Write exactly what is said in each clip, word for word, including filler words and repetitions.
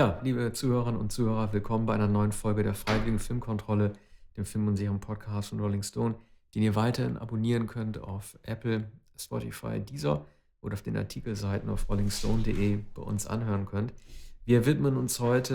Ja, liebe Zuhörerinnen und Zuhörer, willkommen bei einer neuen Folge der Freiwilligen Filmkontrolle, dem Film- und Serien-Podcast von Rolling Stone, den ihr weiterhin abonnieren könnt auf Apple, Spotify, Deezer oder auf den Artikelseiten auf rolling stone punkt de bei uns anhören könnt. Wir widmen uns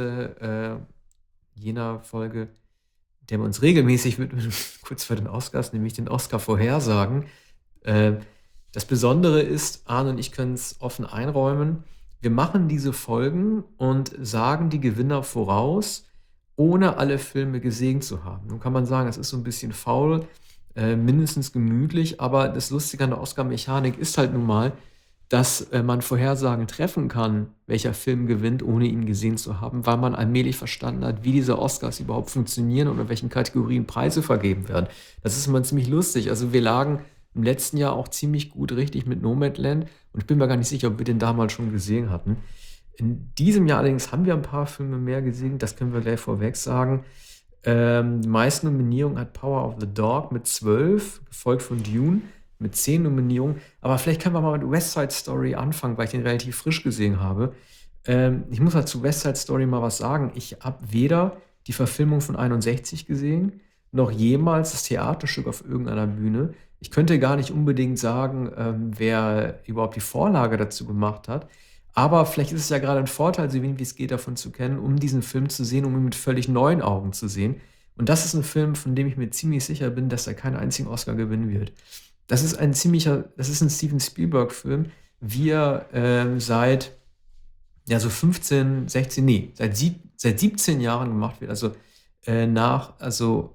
heute äh, jener Folge, der wir uns regelmäßig widmen, kurz vor den Oscars, nämlich den Oscar-Vorhersagen. Äh, das Besondere ist, Arne und ich können es offen einräumen, wir machen diese Folgen und sagen die Gewinner voraus, ohne alle Filme gesehen zu haben. Nun kann man sagen, das ist so ein bisschen faul, äh, mindestens gemütlich, aber das Lustige an der Oscar-Mechanik ist halt nun mal, dass äh, man Vorhersagen treffen kann, welcher Film gewinnt, ohne ihn gesehen zu haben, weil man allmählich verstanden hat, wie diese Oscars überhaupt funktionieren und in welchen Kategorien Preise vergeben werden. Das ist immer ziemlich lustig. Also wir lagen im letzten Jahr auch ziemlich gut richtig mit Nomadland und ich bin mir gar nicht sicher, ob wir den damals schon gesehen hatten. In diesem Jahr allerdings haben wir ein paar Filme mehr gesehen, das können wir gleich vorweg sagen. Ähm, die meisten Nominierungen hat Power of the Dog mit zwölf, gefolgt von Dune mit zehn Nominierungen. Aber vielleicht können wir mal mit West Side Story anfangen, weil ich den relativ frisch gesehen habe. Ähm, ich muss halt zu West Side Story mal was sagen. Ich habe weder die Verfilmung von einundsechzig gesehen, noch jemals das Theaterstück auf irgendeiner Bühne. Ich könnte gar nicht unbedingt sagen, ähm, wer überhaupt die Vorlage dazu gemacht hat. Aber vielleicht ist es ja gerade ein Vorteil, so wenig wie es geht, davon zu kennen, um diesen Film zu sehen, um ihn mit völlig neuen Augen zu sehen. Und das ist ein Film, von dem ich mir ziemlich sicher bin, dass er keinen einzigen Oscar gewinnen wird. Das ist ein ziemlicher, das ist ein Steven Spielberg-Film, wie er ähm, seit ja, so fünfzehn, sechzehn, nee, seit, sieb, seit siebzehn Jahren gemacht wird. Also äh, nach, also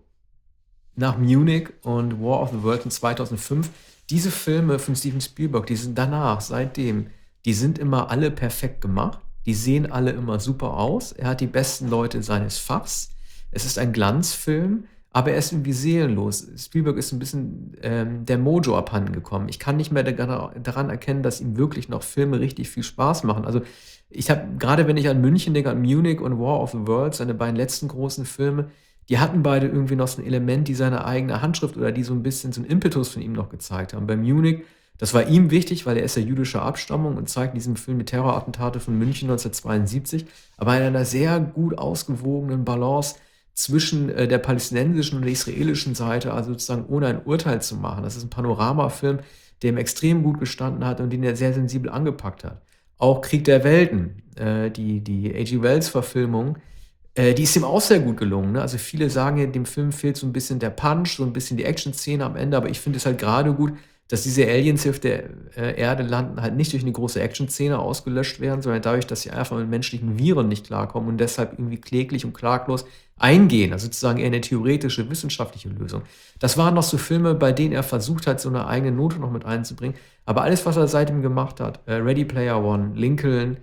nach Munich und War of the Worlds in zweitausendfünf. Diese Filme von Steven Spielberg, die sind danach, seitdem, die sind immer alle perfekt gemacht. Die sehen alle immer super aus. Er hat die besten Leute seines Fachs. Es ist ein Glanzfilm, aber er ist irgendwie seelenlos. Spielberg ist ein bisschen ähm, der Mojo abhanden gekommen. Ich kann nicht mehr da- daran erkennen, dass ihm wirklich noch Filme richtig viel Spaß machen. Also ich habe, gerade wenn ich an München denke, an Munich und War of the Worlds, seine beiden letzten großen Filme, die hatten beide irgendwie noch so ein Element, die seine eigene Handschrift oder die so ein bisschen so einen Impetus von ihm noch gezeigt haben. Bei Munich, das war ihm wichtig, weil er ist ja jüdischer Abstammung und zeigt in diesem Film die Terrorattentate von München neunzehnhundertzweiundsiebzig, aber in einer sehr gut ausgewogenen Balance zwischen äh, der palästinensischen und der israelischen Seite, also sozusagen ohne ein Urteil zu machen. Das ist ein Panoramafilm, der ihm extrem gut gestanden hat und den er sehr sensibel angepackt hat. Auch Krieg der Welten, äh, die, die H G. Wells-Verfilmung, äh, die ist ihm auch sehr gut gelungen. Ne? Also viele sagen ja, dem Film fehlt so ein bisschen der Punch, so ein bisschen die Action-Szene am Ende, aber ich finde es halt gerade gut, dass diese Aliens hier auf der äh, Erde landen, halt nicht durch eine große Action-Szene ausgelöscht werden, sondern dadurch, dass sie einfach mit menschlichen Viren nicht klarkommen und deshalb irgendwie kläglich und klaglos eingehen. Also sozusagen eher eine theoretische, wissenschaftliche Lösung. Das waren noch so Filme, bei denen er versucht hat, so eine eigene Note noch mit einzubringen. Aber alles, was er seitdem gemacht hat, äh, Ready Player One, Lincoln,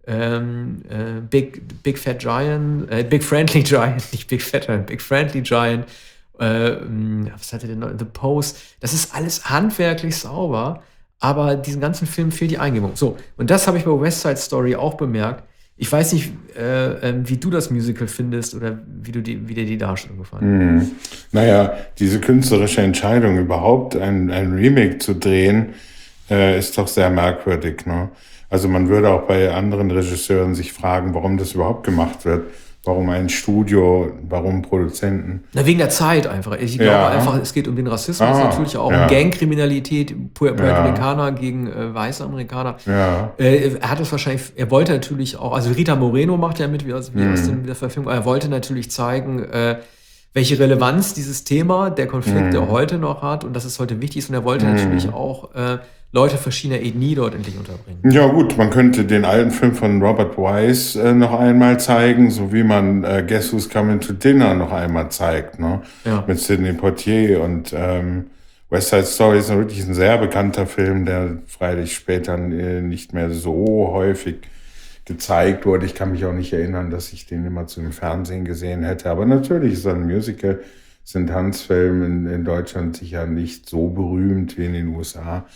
ähm, äh, Big, Big Fat Giant, äh, Big Friendly Giant, nicht Big Fat Giant, Big Friendly Giant, äh, was hatte der noch? The Post, das ist alles handwerklich sauber, aber diesen ganzen Film fehlt die Eingebung. So, und das habe ich bei West Side Story auch bemerkt. Ich weiß nicht, äh, äh, wie du das Musical findest oder wie, du die, wie dir die Darstellung gefallen hat. Mhm. Naja, diese künstlerische Entscheidung, überhaupt ein, ein Remake zu drehen, äh, ist doch sehr merkwürdig. Ne? Also man würde auch bei anderen Regisseuren sich fragen, warum das überhaupt gemacht wird. Warum ein Studio, warum Produzenten? Na, wegen der Zeit einfach. Ich glaube Ja, einfach, es geht um den Rassismus, ah, natürlich auch um ja, Gangkriminalität, Pu- Puerto ja, Ricaner gegen äh, weiße Amerikaner. ja, Äh, er hat es wahrscheinlich, er wollte natürlich auch, also Rita Moreno macht ja mit, wie aus, wie aus dem, hm, der Verfilmung, er wollte natürlich zeigen, äh, welche Relevanz dieses Thema, der Konflikt, der hm, heute noch hat und dass es heute wichtig ist. Und er wollte natürlich hm. auch äh, Leute verschiedener Ethnie dort endlich unterbringen. Ja gut, man könnte den alten Film von Robert Wise äh, noch einmal zeigen, so wie man äh, Guess Who's Coming to Dinner noch einmal zeigt, ne? Ja. Mit Sidney Poitier und ähm, West Side Story ist wirklich ein sehr bekannter Film, der freilich später äh, nicht mehr so häufig gezeigt wurde. Ich kann mich auch nicht erinnern, dass ich den immer zum Fernsehen gesehen hätte, aber natürlich ist ein Musical, sind Tanzfilme in, in Deutschland sicher nicht so berühmt wie in den U S A.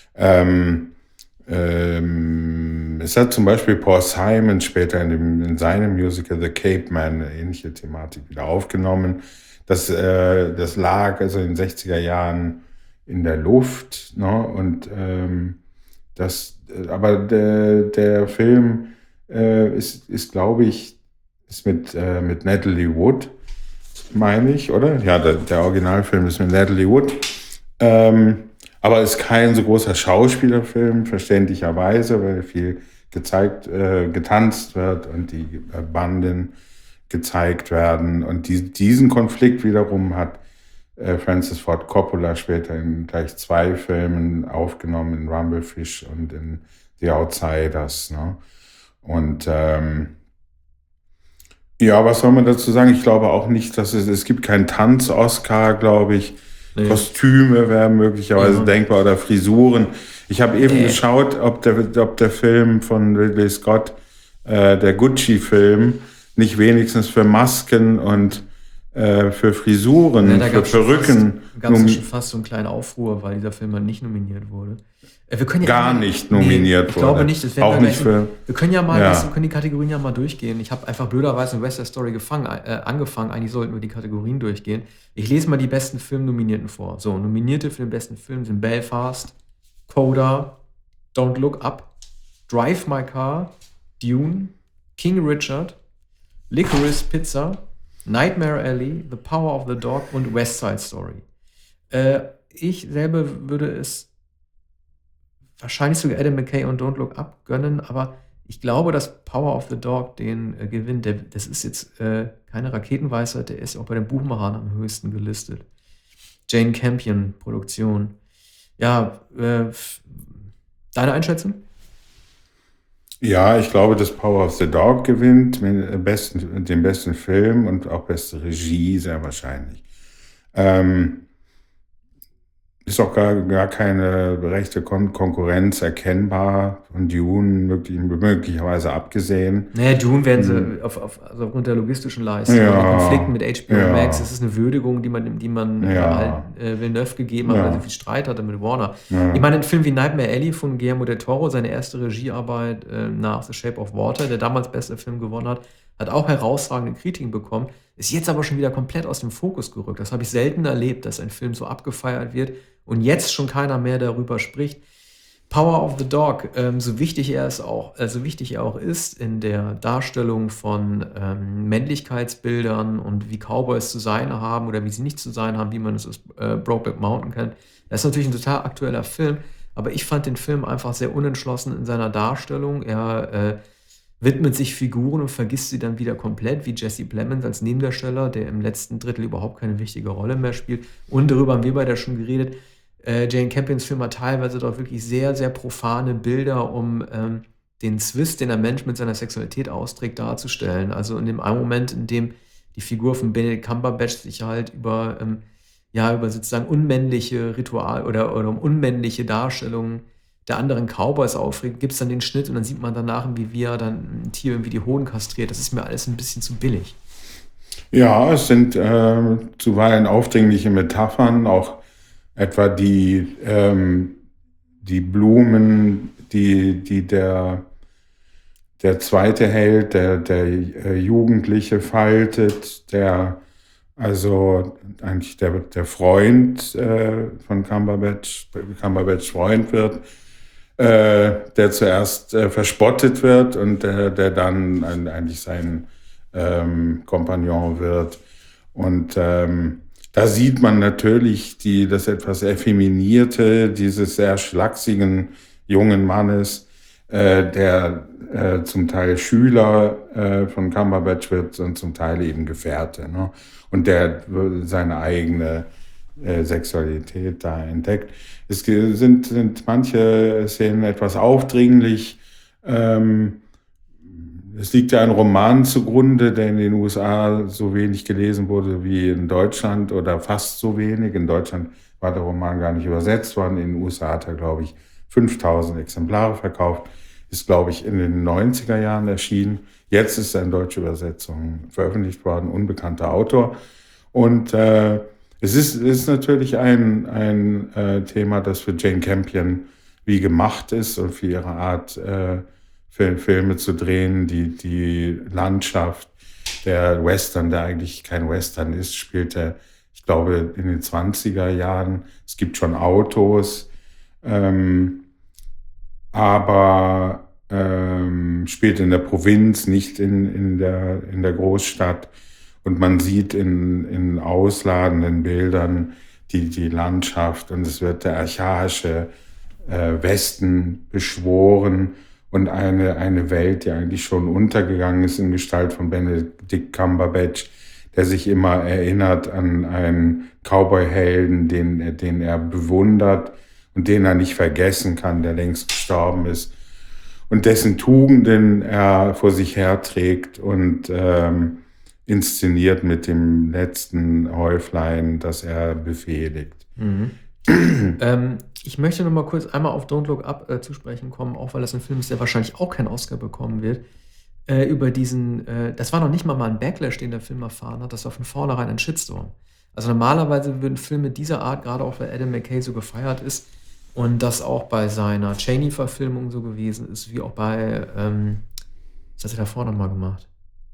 Ähm, ähm, es hat zum Beispiel Paul Simon später in, dem, in seinem Musical The Cape Man eine ähnliche Thematik wieder aufgenommen. Das, äh, das lag also in den sechziger Jahren in der Luft, ne? Und ähm, das, äh, aber der, der Film äh, ist, ist glaube ich, ist mit, äh, mit Natalie Wood, meine ich, oder? Ja, der, der Originalfilm ist mit Natalie Wood. Ähm, aber ist kein so großer Schauspielerfilm, verständlicherweise, weil viel gezeigt, äh, getanzt wird und die äh, Banden gezeigt werden. Und die, diesen Konflikt wiederum hat äh, Francis Ford Coppola später in gleich zwei Filmen aufgenommen, in Rumblefish und in The Outsiders. Ne? Und ähm, ja, was soll man dazu sagen? Ich glaube auch nicht, dass es, es gibt keinen Tanz-Oscar, glaube ich. Nee. Kostüme wären möglicherweise Ja. denkbar oder Frisuren. Ich habe eben Nee. geschaut, ob der, ob der Film von Ridley Scott, äh, der Gucci-Film, nicht wenigstens für Masken und äh, für Frisuren, Ja, da für gab's schon Perücken fast, gab's ja nom- schon fast so einen kleinen Aufruhr, weil dieser Film halt nicht nominiert wurde. Äh, wir können ja gar mal- nicht Nee, nominiert ich glaube wurde. nicht. Das werden Auch wir nicht gleich- für. Wir können ja mal, Ja. weißt du, wir können die Kategorien ja mal durchgehen. Ich habe einfach blöderweise in West Side Story gefangen, äh, angefangen. Eigentlich sollten wir die Kategorien durchgehen. Ich lese mal die besten Filmnominierten vor. So, Nominierte für den besten Film sind Belfast, Coda, Don't Look Up, Drive My Car, Dune, King Richard, Licorice Pizza, Nightmare Alley, The Power of the Dog und West Side Story. Äh, ich selber würde es wahrscheinlich sogar Adam McKay und Don't Look Up gönnen, aber ich glaube, dass Power of the Dog den äh, gewinnt. Der, das ist jetzt äh, keine Raketenweisheit, der ist auch bei den Buchmachern am höchsten gelistet. Jane Campion Produktion. Ja, äh, f- deine Einschätzung? Ja, ich glaube, dass Power of the Dog gewinnt, mit dem besten, den besten Film und auch beste Regie, sehr wahrscheinlich. Ähm, ist auch gar, gar keine rechte Kon Konkurrenz erkennbar von Dune möglich, möglicherweise abgesehen. Naja, Dune werden sie auf, auf, also aufgrund der logistischen Leistung Ja, und den Konflikten mit H B O ja. Max, das ist eine Würdigung, die man, die man äh, Ja. halt, äh, Villeneuve gegeben hat, Ja. weil sie viel Streit hatte mit Warner. Ja. Ich meine, ein Film wie Nightmare Alley von Guillermo del Toro, seine erste Regiearbeit äh, nach The Shape of Water, der damals bester Film gewonnen hat, hat auch herausragende Kritiken bekommen, ist jetzt aber schon wieder komplett aus dem Fokus gerückt. Das habe ich selten erlebt, dass ein Film so abgefeiert wird und jetzt schon keiner mehr darüber spricht. Power of the Dog, ähm, so wichtig er es auch, äh, so wichtig er auch ist in der Darstellung von ähm, Männlichkeitsbildern und wie Cowboys zu sein haben oder wie sie nicht zu sein haben, wie man es aus äh, Brokeback Mountain kennt. Das ist natürlich ein total aktueller Film, aber ich fand den Film einfach sehr unentschlossen in seiner Darstellung. Er äh, widmet sich Figuren und vergisst sie dann wieder komplett, wie Jesse Plemons als Nebendarsteller, der im letzten Drittel überhaupt keine wichtige Rolle mehr spielt. Und darüber haben wir beide schon geredet. Äh, Jane Campions Film hat teilweise doch wirklich sehr, sehr profane Bilder, um ähm, den Zwist, den der Mensch mit seiner Sexualität austrägt, darzustellen. Also in dem einen Moment, in dem die Figur von Benedict Cumberbatch sich halt über, ähm, ja, über sozusagen unmännliche Ritual oder, oder um unmännliche Darstellungen der anderen Cowboys aufregt, gibt es dann den Schnitt und dann sieht man danach, wie wir dann ein Tier irgendwie die Hoden kastriert. Das ist mir alles ein bisschen zu billig. Ja, es sind äh, zuweilen aufdringliche Metaphern, auch etwa die, ähm, die Blumen, die, die der, der zweite Held, der, der äh, Jugendliche faltet, der also eigentlich der, der Freund äh, von Cumberbatch, Cumberbatch Freund wird, äh, der zuerst äh, verspottet wird und der, der dann ein, eigentlich sein ähm, Kompagnon wird. Und ähm, da sieht man natürlich die, das etwas effeminierte, dieses sehr schlachsigen jungen Mannes, äh, der äh, zum Teil Schüler äh, von Cumberbatch wird und zum Teil eben Gefährte, ne? Und der seine eigene äh, Sexualität da entdeckt. Es sind, sind manche Szenen etwas aufdringlich. Ähm, es liegt ja ein Roman zugrunde, der in den U S A so wenig gelesen wurde wie in Deutschland oder fast so wenig. In Deutschland war der Roman gar nicht übersetzt worden. In den U S A hat er, glaube ich, fünftausend Exemplare verkauft. Ist, glaube ich, in den neunziger Jahren erschienen. Jetzt ist er in deutscher Übersetzung veröffentlicht worden, unbekannter Autor. Und äh, es ist, ist natürlich ein, ein äh, Thema, das für Jane Campion wie gemacht ist und für ihre Art, äh, für Filme zu drehen. Die, die Landschaft, der Western, der eigentlich kein Western ist, spielt er, ich glaube, in den zwanziger Jahren. Es gibt schon Autos, ähm, aber ähm, spielt in der Provinz, nicht in, in, der, in der Großstadt. Und man sieht in, in ausladenden Bildern die, die Landschaft und es wird der archaische äh, Westen beschworen und eine, eine Welt, die eigentlich schon untergegangen ist in Gestalt von Benedict Cumberbatch, der sich immer erinnert an einen Cowboy-Helden, den, den er bewundert und den er nicht vergessen kann, der längst gestorben ist und dessen Tugenden er vor sich herträgt und ähm, inszeniert mit dem letzten Häuflein, das er befehligt. Mhm. ähm, ich möchte noch mal kurz einmal auf Don't Look Up äh, zu sprechen kommen, auch weil das ein Film ist, der wahrscheinlich auch keinen Oscar bekommen wird. Äh, über diesen, äh, das war noch nicht mal mal ein Backlash, den der Film erfahren hat, das war von vornherein ein Shitstorm. Also normalerweise würden Filme dieser Art, gerade auch weil Adam McKay so gefeiert ist und das auch bei seiner Cheney-Verfilmung so gewesen ist, wie auch bei, ähm, was hat er davor noch mal gemacht?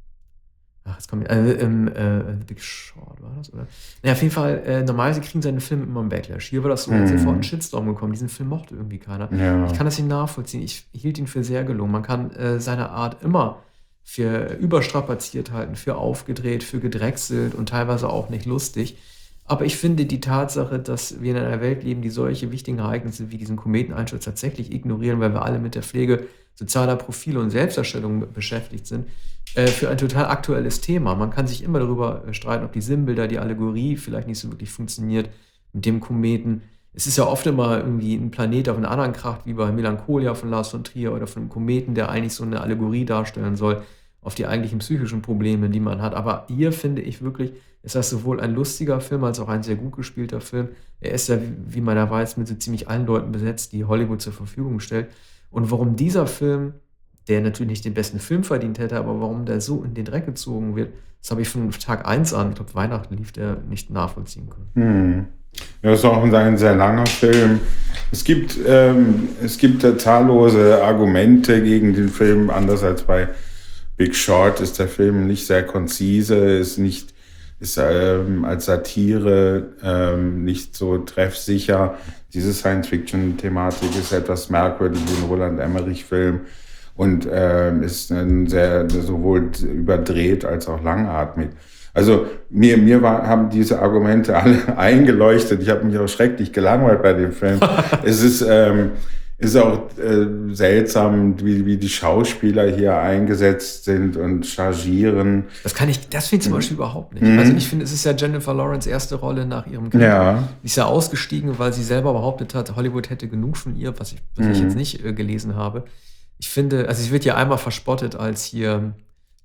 Ach, jetzt kommt äh, ähm, äh, The Big Short, war das? Oder? Naja, auf jeden Fall, äh, normalerweise kriegen seine Filme immer einen Backlash. Hier war das so, als Mhm. sofort ein Shitstorm gekommen. Diesen Film mochte irgendwie keiner. Ja. Ich kann das nicht nachvollziehen. Ich hielt ihn für sehr gelungen. Man kann äh, seine Art immer für überstrapaziert halten, für aufgedreht, für gedrechselt und teilweise auch nicht lustig. Aber ich finde die Tatsache, dass wir in einer Welt leben, die solche wichtigen Ereignisse wie diesen Kometeneinsturz tatsächlich ignorieren, weil wir alle mit der Pflege sozialer Profile und Selbstdarstellung beschäftigt sind, äh, für ein total aktuelles Thema. Man kann sich immer darüber äh, streiten, ob die Sinnbilder, die Allegorie vielleicht nicht so wirklich funktioniert mit dem Kometen. Es ist ja oft immer irgendwie ein Planet auf einer anderen Kraft, wie bei Melancholia von Lars von Trier oder von einem Kometen, der eigentlich so eine Allegorie darstellen soll auf die eigentlichen psychischen Probleme, die man hat. Aber hier finde ich wirklich, ist das sowohl ein lustiger Film als auch ein sehr gut gespielter Film. Er ist ja, wie man ja weiß, mit so ziemlich allen Leuten besetzt, die Hollywood zur Verfügung stellt. Und warum dieser Film, der natürlich nicht den besten Film verdient hätte, aber warum der so in den Dreck gezogen wird, das habe ich von Tag eins an, ich glaube Weihnachten lief der, nicht nachvollziehen können. Hm. Ja, das ist auch ein sehr langer Film. Es gibt, ähm, es gibt äh, zahllose Argumente gegen den Film, anders als bei Big Short ist der Film nicht sehr konzise, ist nicht ist ähm, als Satire ähm, nicht so treffsicher. Diese Science-Fiction-Thematik ist etwas merkwürdig wie ein Roland Emmerich-Film und ähm, ist ein sehr sowohl überdreht als auch langatmig. Also mir, mir war, haben diese Argumente alle eingeleuchtet. Ich habe mich auch schrecklich gelangweilt bei dem Film. Es ist, ähm, ist auch äh, seltsam, wie, wie die Schauspieler hier eingesetzt sind und chargieren. Das kann ich, das finde ich zum Beispiel überhaupt nicht. Also ich finde, es ist ja Jennifer Lawrence erste Rolle nach ihrem Kind. Ja. Die ist ja ausgestiegen, weil sie selber behauptet hat, Hollywood hätte genug von ihr, was ich, was ich jetzt nicht äh, gelesen habe. Ich finde, also sie wird ja einmal verspottet als hier,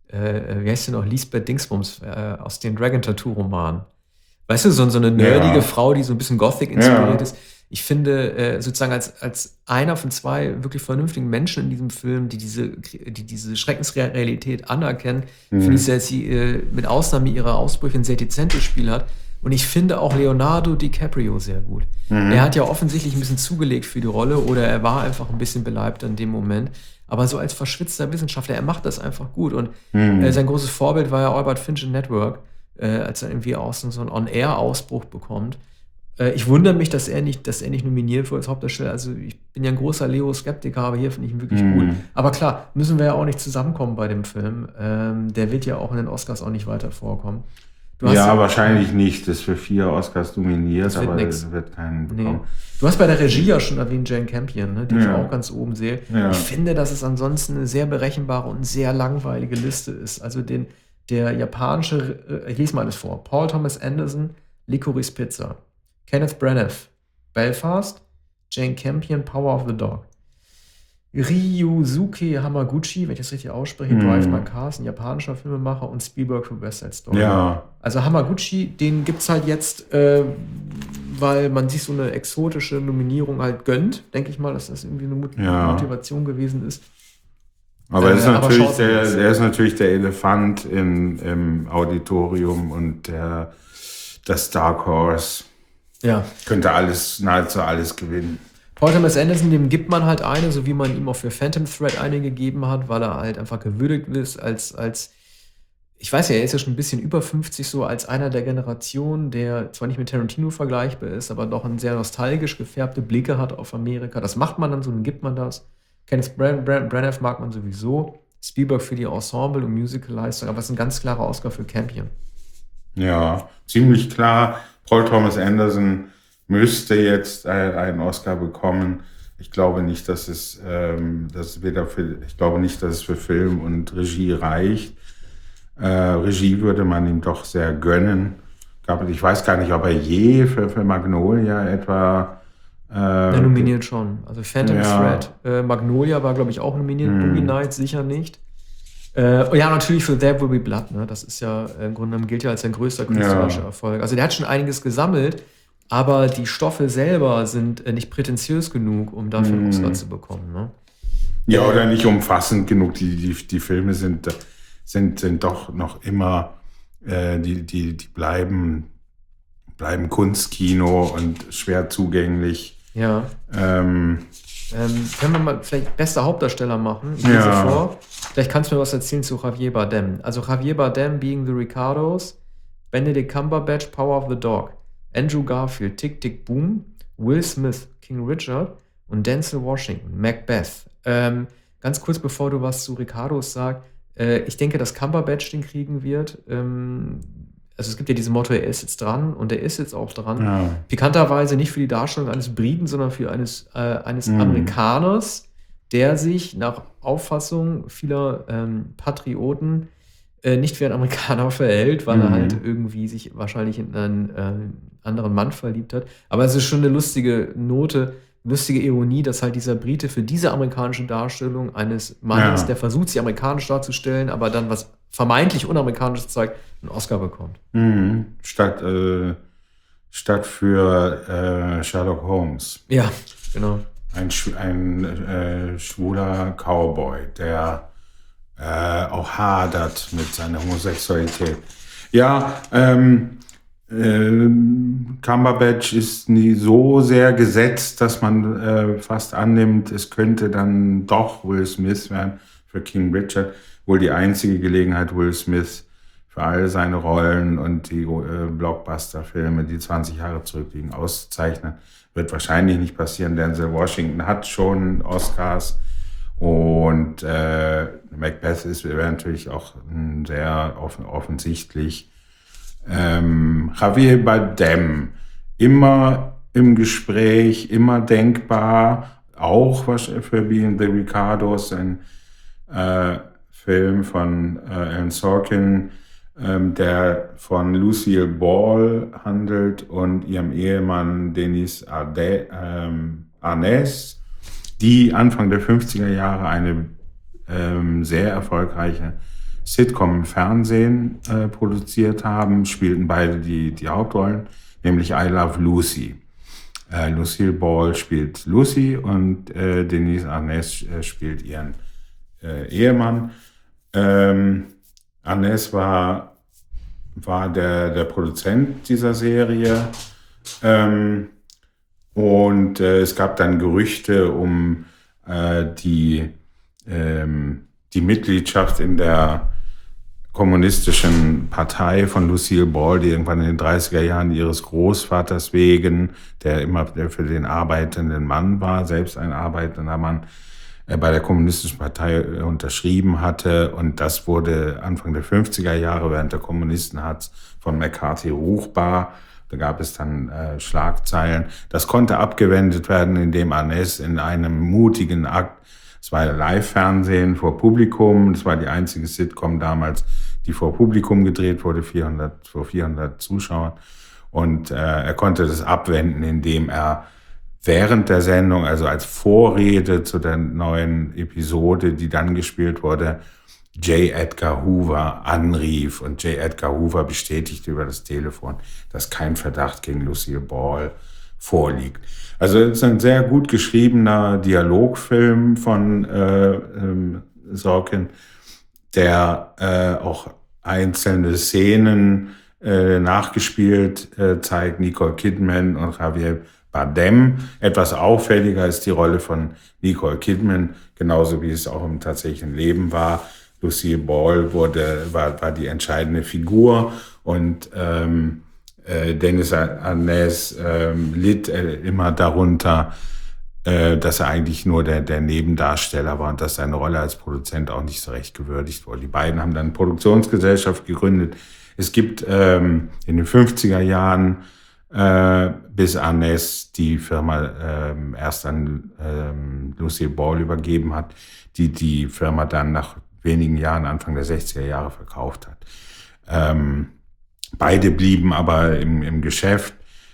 äh, wie heißt sie noch, Lisbeth Dingsbums äh, aus den Dragon Tattoo Romanen. Weißt du, so, so eine nerdige Ja. Frau, die so ein bisschen Gothic inspiriert Ja. ist. Ich finde, äh, sozusagen als, als einer von zwei wirklich vernünftigen Menschen in diesem Film, die diese, die diese Schreckensrealität anerkennen, finde ich, dass sie äh, mit Ausnahme ihrer Ausbrüche ein sehr dezentes Spiel hat. Und ich finde auch Leonardo DiCaprio sehr gut. Er hat ja offensichtlich ein bisschen zugelegt für die Rolle oder er war einfach ein bisschen beleibt in dem Moment. Aber so als verschwitzter Wissenschaftler, er macht das einfach gut. Und äh, sein großes Vorbild war ja Albert Finch in Network, äh, als er irgendwie auch so einen On-Air-Ausbruch bekommt. Äh, ich wundere mich, dass er nicht, dass er nicht nominiert wurde als Hauptdarsteller. Also ich bin ja ein großer Leo-Skeptiker, aber hier finde ich ihn wirklich Mhm. gut. Aber klar, müssen wir ja auch nicht zusammenkommen bei dem Film. Ähm, der wird ja auch in den Oscars auch nicht weiter vorkommen. Du hast Ja, wahrscheinlich nicht. Das ist für vier Oscars nominiert, Das wird aber nix. es wird keinen Nee. bekommen. Du hast bei der Regie ja schon erwähnt, Jane Campion, ne, die ich Ja. auch ganz oben sehe. Ja. Ich finde, dass es ansonsten eine sehr berechenbare und sehr langweilige Liste ist. Also den, der japanische, äh, ich lese mal alles vor. Paul Thomas Anderson, Licorice Pizza. Kenneth Branagh, Belfast. Jane Campion, Power of the Dog. Ryusuke Hamaguchi, wenn ich das richtig ausspreche, Mhm. Drive My Cars, ein japanischer Filmemacher und Spielberg für West Side Story. Ja. Also Hamaguchi, den gibt es halt jetzt, äh, weil man sich so eine exotische Nominierung halt gönnt, denke ich mal, dass das irgendwie eine Mot- Ja. Motivation gewesen ist. Aber, Äh, ist aber natürlich schaut's der, nicht. der ist natürlich der Elefant im, im Auditorium und der, das Dark Horse Ja. könnte alles, nahezu alles gewinnen. Paul Thomas Anderson, dem gibt man halt eine, so wie man ihm auch für Phantom Thread eine gegeben hat, weil er halt einfach gewürdigt ist als, als ich weiß ja, er ist ja schon ein bisschen über fünfzig, so als einer der Generation, der zwar nicht mit Tarantino vergleichbar ist, aber doch einen sehr nostalgisch gefärbte Blicke hat auf Amerika. Das macht man dann so, dann gibt man das. Kenneth Bran- Bran- Branagh mag man sowieso. Spielberg für die Ensemble- und Musical-Leistung, aber es ist ein ganz klarer Oscar für Campion. Ja, ziemlich klar. Paul Thomas Anderson müsste jetzt äh, einen Oscar bekommen. Ich glaube nicht, dass es, ähm, dass weder für, ich glaube nicht, dass es für Film und Regie reicht. Äh, Regie würde man ihm doch sehr gönnen. Ich glaube, ich weiß gar nicht, ob er je für, für Magnolia etwa. Äh, Ja, nominiert schon. Also Phantom Ja. Thread, äh, Magnolia war, glaube ich, auch nominiert. Hm. Boogie Nights sicher nicht. Äh, ja, natürlich für There Will Be Blood. Ne? Das ist ja äh, im Grunde genommen gilt ja als sein größter künstlerischer Ja. Erfolg. Also der hat schon einiges gesammelt, aber die Stoffe selber sind äh, nicht prätentiös genug, um dafür einen Hm. Oscar zu bekommen. Ne? Ja, oder nicht umfassend genug. Die, die, die Filme sind, sind, sind doch noch immer, äh, die, die, die bleiben, bleiben Kunstkino und schwer zugänglich. Ja. Ähm, Ähm, können wir mal vielleicht bester Hauptdarsteller machen? Ich lese Ja. vor. Vielleicht kannst du mir was erzählen zu Javier Bardem. Also Javier Bardem, Being the Ricardos, Benedict Cumberbatch, Power of the Dog, Andrew Garfield, Tick Tick Boom, Will Smith, King Richard und Denzel Washington, Macbeth. Ähm, ganz kurz, bevor du was zu Ricardos sagst, äh, ich denke, dass Cumberbatch den kriegen wird. Ähm, also es gibt ja dieses Motto, er ist jetzt dran und er ist jetzt auch dran. ja. Pikanterweise nicht für die Darstellung eines Briten, sondern für eines, äh, eines Mhm. Amerikaners, der sich nach Auffassung vieler ähm, Patrioten äh, nicht wie ein Amerikaner verhält, weil er Mhm. halt irgendwie sich wahrscheinlich in einen äh, anderen Mann verliebt hat. Aber es ist schon eine lustige Note, lustige Ironie, dass halt dieser Brite für diese amerikanische Darstellung eines Mannes, Ja. der versucht, sich amerikanisch darzustellen, aber dann was vermeintlich unamerikanisches zeigt, einen Oscar bekommt. Mhm. Statt, äh, statt für äh, Sherlock Holmes. Ja, genau. Ein, Sch- ein äh, schwuler Cowboy, der äh, auch hadert mit seiner Homosexualität. Ja, ähm, ähm, Cumberbatch ist nie so sehr gesetzt, dass man äh, fast annimmt, es könnte dann doch Will Smith werden für King Richard. Wohl die einzige Gelegenheit, Will Smith für all seine Rollen und die äh, Blockbuster-Filme, die zwanzig Jahre zurückliegen, auszuzeichnen. Wird wahrscheinlich nicht passieren. Denzel Washington hat schon Oscars und äh, Macbeth ist wäre natürlich auch ein sehr offen, offensichtlich. Ähm, Javier Bardem, immer im Gespräch, immer denkbar, auch was für Being the Ricardos, ein äh, Film von äh, Aaron Sorkin, ähm, der von Lucille Ball handelt und ihrem Ehemann Denis Arde, ähm, Arnaz, die Anfang der fünfziger Jahre eine ähm, sehr erfolgreiche Sitcom im Fernsehen äh, produziert haben, spielten beide die, die Hauptrollen, nämlich I Love Lucy. Äh, Lucille Ball spielt Lucy und äh, Denise Arnaz äh, spielt ihren äh, Ehemann. Ähm, Arnaz war, war der, der Produzent dieser Serie. Ähm, und äh, es gab dann Gerüchte um äh, die, ähm, die Mitgliedschaft in der kommunistischen Partei von Lucille Ball, die irgendwann in den dreißiger Jahren ihres Großvaters wegen, der immer für den arbeitenden Mann war, selbst ein arbeitender Mann, bei der kommunistischen Partei unterschrieben hatte. Und das wurde Anfang der fünfziger Jahre während der Kommunistenhatz von McCarthy ruchbar. Da gab es dann äh, Schlagzeilen. Das konnte abgewendet werden, indem Arnaz in einem mutigen Akt, es war Live-Fernsehen vor Publikum, es war die einzige Sitcom damals, die vor Publikum gedreht wurde, vierhundert, vor vierhundert Zuschauern. Und äh, er konnte das abwenden, indem er während der Sendung, also als Vorrede zu der neuen Episode, die dann gespielt wurde, J. Edgar Hoover anrief. Und J. Edgar Hoover bestätigte über das Telefon, dass kein Verdacht gegen Lucille Ball vorliegt. Also es ist ein sehr gut geschriebener Dialogfilm von äh, ähm, Sorkin, der äh, auch einzelne Szenen äh, nachgespielt äh, zeigt. Nicole Kidman und Javier Bardem. Etwas auffälliger ist die Rolle von Nicole Kidman, genauso wie es auch im tatsächlichen Leben war. Lucille Ball wurde, war, war die entscheidende Figur und ähm, äh, Dennis Arnaz ähm, litt äh, immer darunter, äh, dass er eigentlich nur der, der Nebendarsteller war und dass seine Rolle als Produzent auch nicht so recht gewürdigt wurde. Die beiden haben dann eine Produktionsgesellschaft gegründet. Es gibt ähm, in den fünfziger Jahren äh, bis Arness die Firma ähm, erst an ähm, Lucille Ball übergeben hat, die die Firma dann nach wenigen Jahren, Anfang der sechziger Jahre, verkauft hat. Ähm, beide blieben aber im, im Geschäft.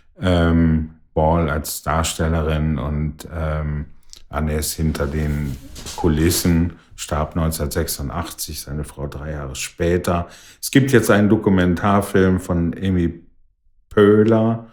Ähm, Ball als Darstellerin und ähm, Arness hinter den Kulissen, starb neunzehnhundertsechsundachtzig, seine Frau drei Jahre später. Es gibt jetzt einen Dokumentarfilm von Amy Poehler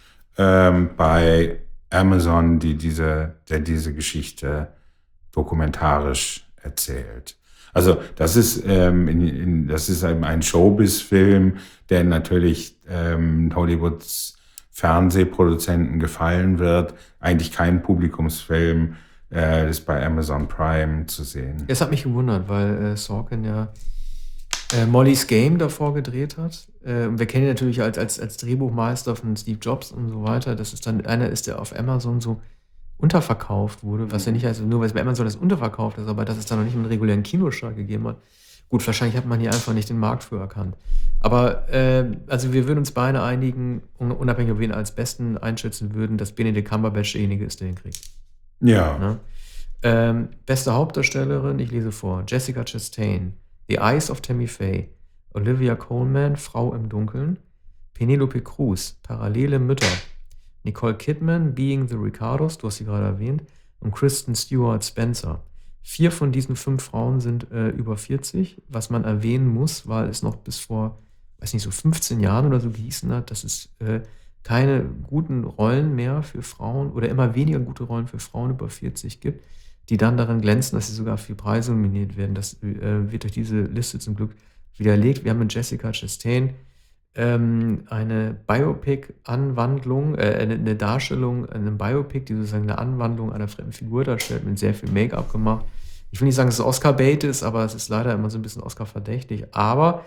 ähm, bei Amazon, die diese, der diese Geschichte dokumentarisch erzählt. Also das ist, ähm, in, in, das ist ein Showbiz-Film, der natürlich ähm, Hollywoods Fernsehproduzenten gefallen wird. Eigentlich kein Publikumsfilm, äh, ist bei Amazon Prime zu sehen. Es hat mich gewundert, weil äh, Sorkin ja äh, Molly's Game davor gedreht hat. Äh, wir kennen ihn natürlich als, als, als Drehbuchmeister von Steve Jobs und so weiter. Das ist dann einer ist, der auf Amazon so unterverkauft wurde, was ja nicht heißt, nur weil es bei Amazon das unterverkauft ist, aber dass es dann noch nicht einen regulären Kinostart gegeben hat. Gut, wahrscheinlich hat man hier einfach nicht den Markt für erkannt. Aber äh, also wir würden uns beide einigen, unabhängig ob wir ihn als Besten einschätzen würden, dass Benedict Cumberbatch derjenige ist, der ihn kriegt. Ja. Ne? Ähm, beste Hauptdarstellerin, ich lese vor, Jessica Chastain, The Eyes of Tammy Faye, Olivia Colman, Frau im Dunkeln, Penelope Cruz, Parallele Mütter, Nicole Kidman, Being the Ricardos, du hast sie gerade erwähnt, und Kristen Stewart Spencer. Vier von diesen fünf Frauen sind äh, über vierzig, was man erwähnen muss, weil es noch bis vor, weiß nicht, so fünfzehn Jahren oder so gehießen hat, dass es äh, keine guten Rollen mehr für Frauen oder immer weniger gute Rollen für Frauen über vierzig gibt, die dann darin glänzen, dass sie sogar für Preise nominiert werden. Das äh, wird durch diese Liste zum Glück widerlegt. Wir haben mit Jessica Chastain ähm, eine Biopic-Anwandlung, äh, eine, eine Darstellung, eine Biopic, die sozusagen eine Anwandlung einer fremden Figur darstellt, mit sehr viel Make-up gemacht. Ich will nicht sagen, dass es Oscar-Bait ist, aber es ist leider immer so ein bisschen Oscar-verdächtig. Aber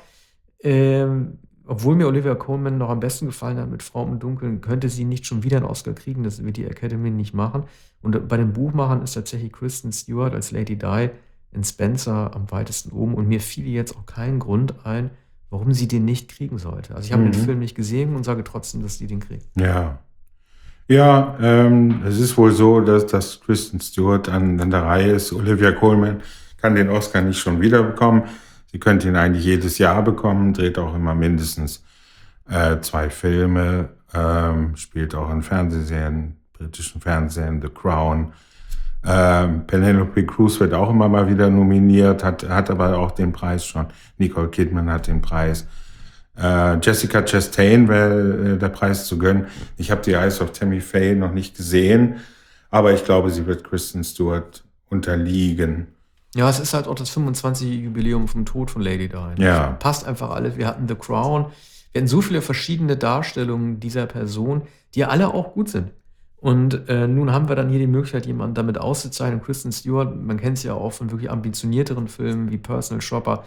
ähm, obwohl mir Olivia Colman noch am besten gefallen hat mit Frau im Dunkeln, könnte sie nicht schon wieder einen Oscar kriegen. Das wird die Academy nicht machen. Und bei den Buchmachern ist tatsächlich Kristen Stewart als Lady Di in Spencer am weitesten oben. Und mir fiel jetzt auch kein Grund ein, warum sie den nicht kriegen sollte. Also ich habe mhm. den Film nicht gesehen und sage trotzdem, dass sie den kriegt. Ja. Ja, ähm, es ist wohl so, dass, dass Kristen Stewart an, an der Reihe ist. Olivia Colman kann den Oscar nicht schon wieder bekommen. Sie könnte ihn eigentlich jedes Jahr bekommen, dreht auch immer mindestens äh, zwei Filme, ähm, spielt auch in Fernsehserien, britischen Fernsehen, The Crown. Ähm, Penelope Cruz wird auch immer mal wieder nominiert, hat, hat aber auch den Preis schon. Nicole Kidman hat den Preis. Äh, Jessica Chastain wäre äh, der Preis zu gönnen. Ich habe die Eyes of Tammy Faye noch nicht gesehen, aber ich glaube, sie wird Kristen Stewart unterliegen. Ja, es ist halt auch das fünfundzwanzigste Jubiläum vom Tod von Lady Di. Ja. Das passt einfach alles. Wir hatten The Crown. Wir hatten so viele verschiedene Darstellungen dieser Person, die ja alle auch gut sind. Und äh, nun haben wir dann hier die Möglichkeit, jemanden damit auszuzeichnen. Kristen Stewart, man kennt sie ja auch von wirklich ambitionierteren Filmen wie Personal Shopper.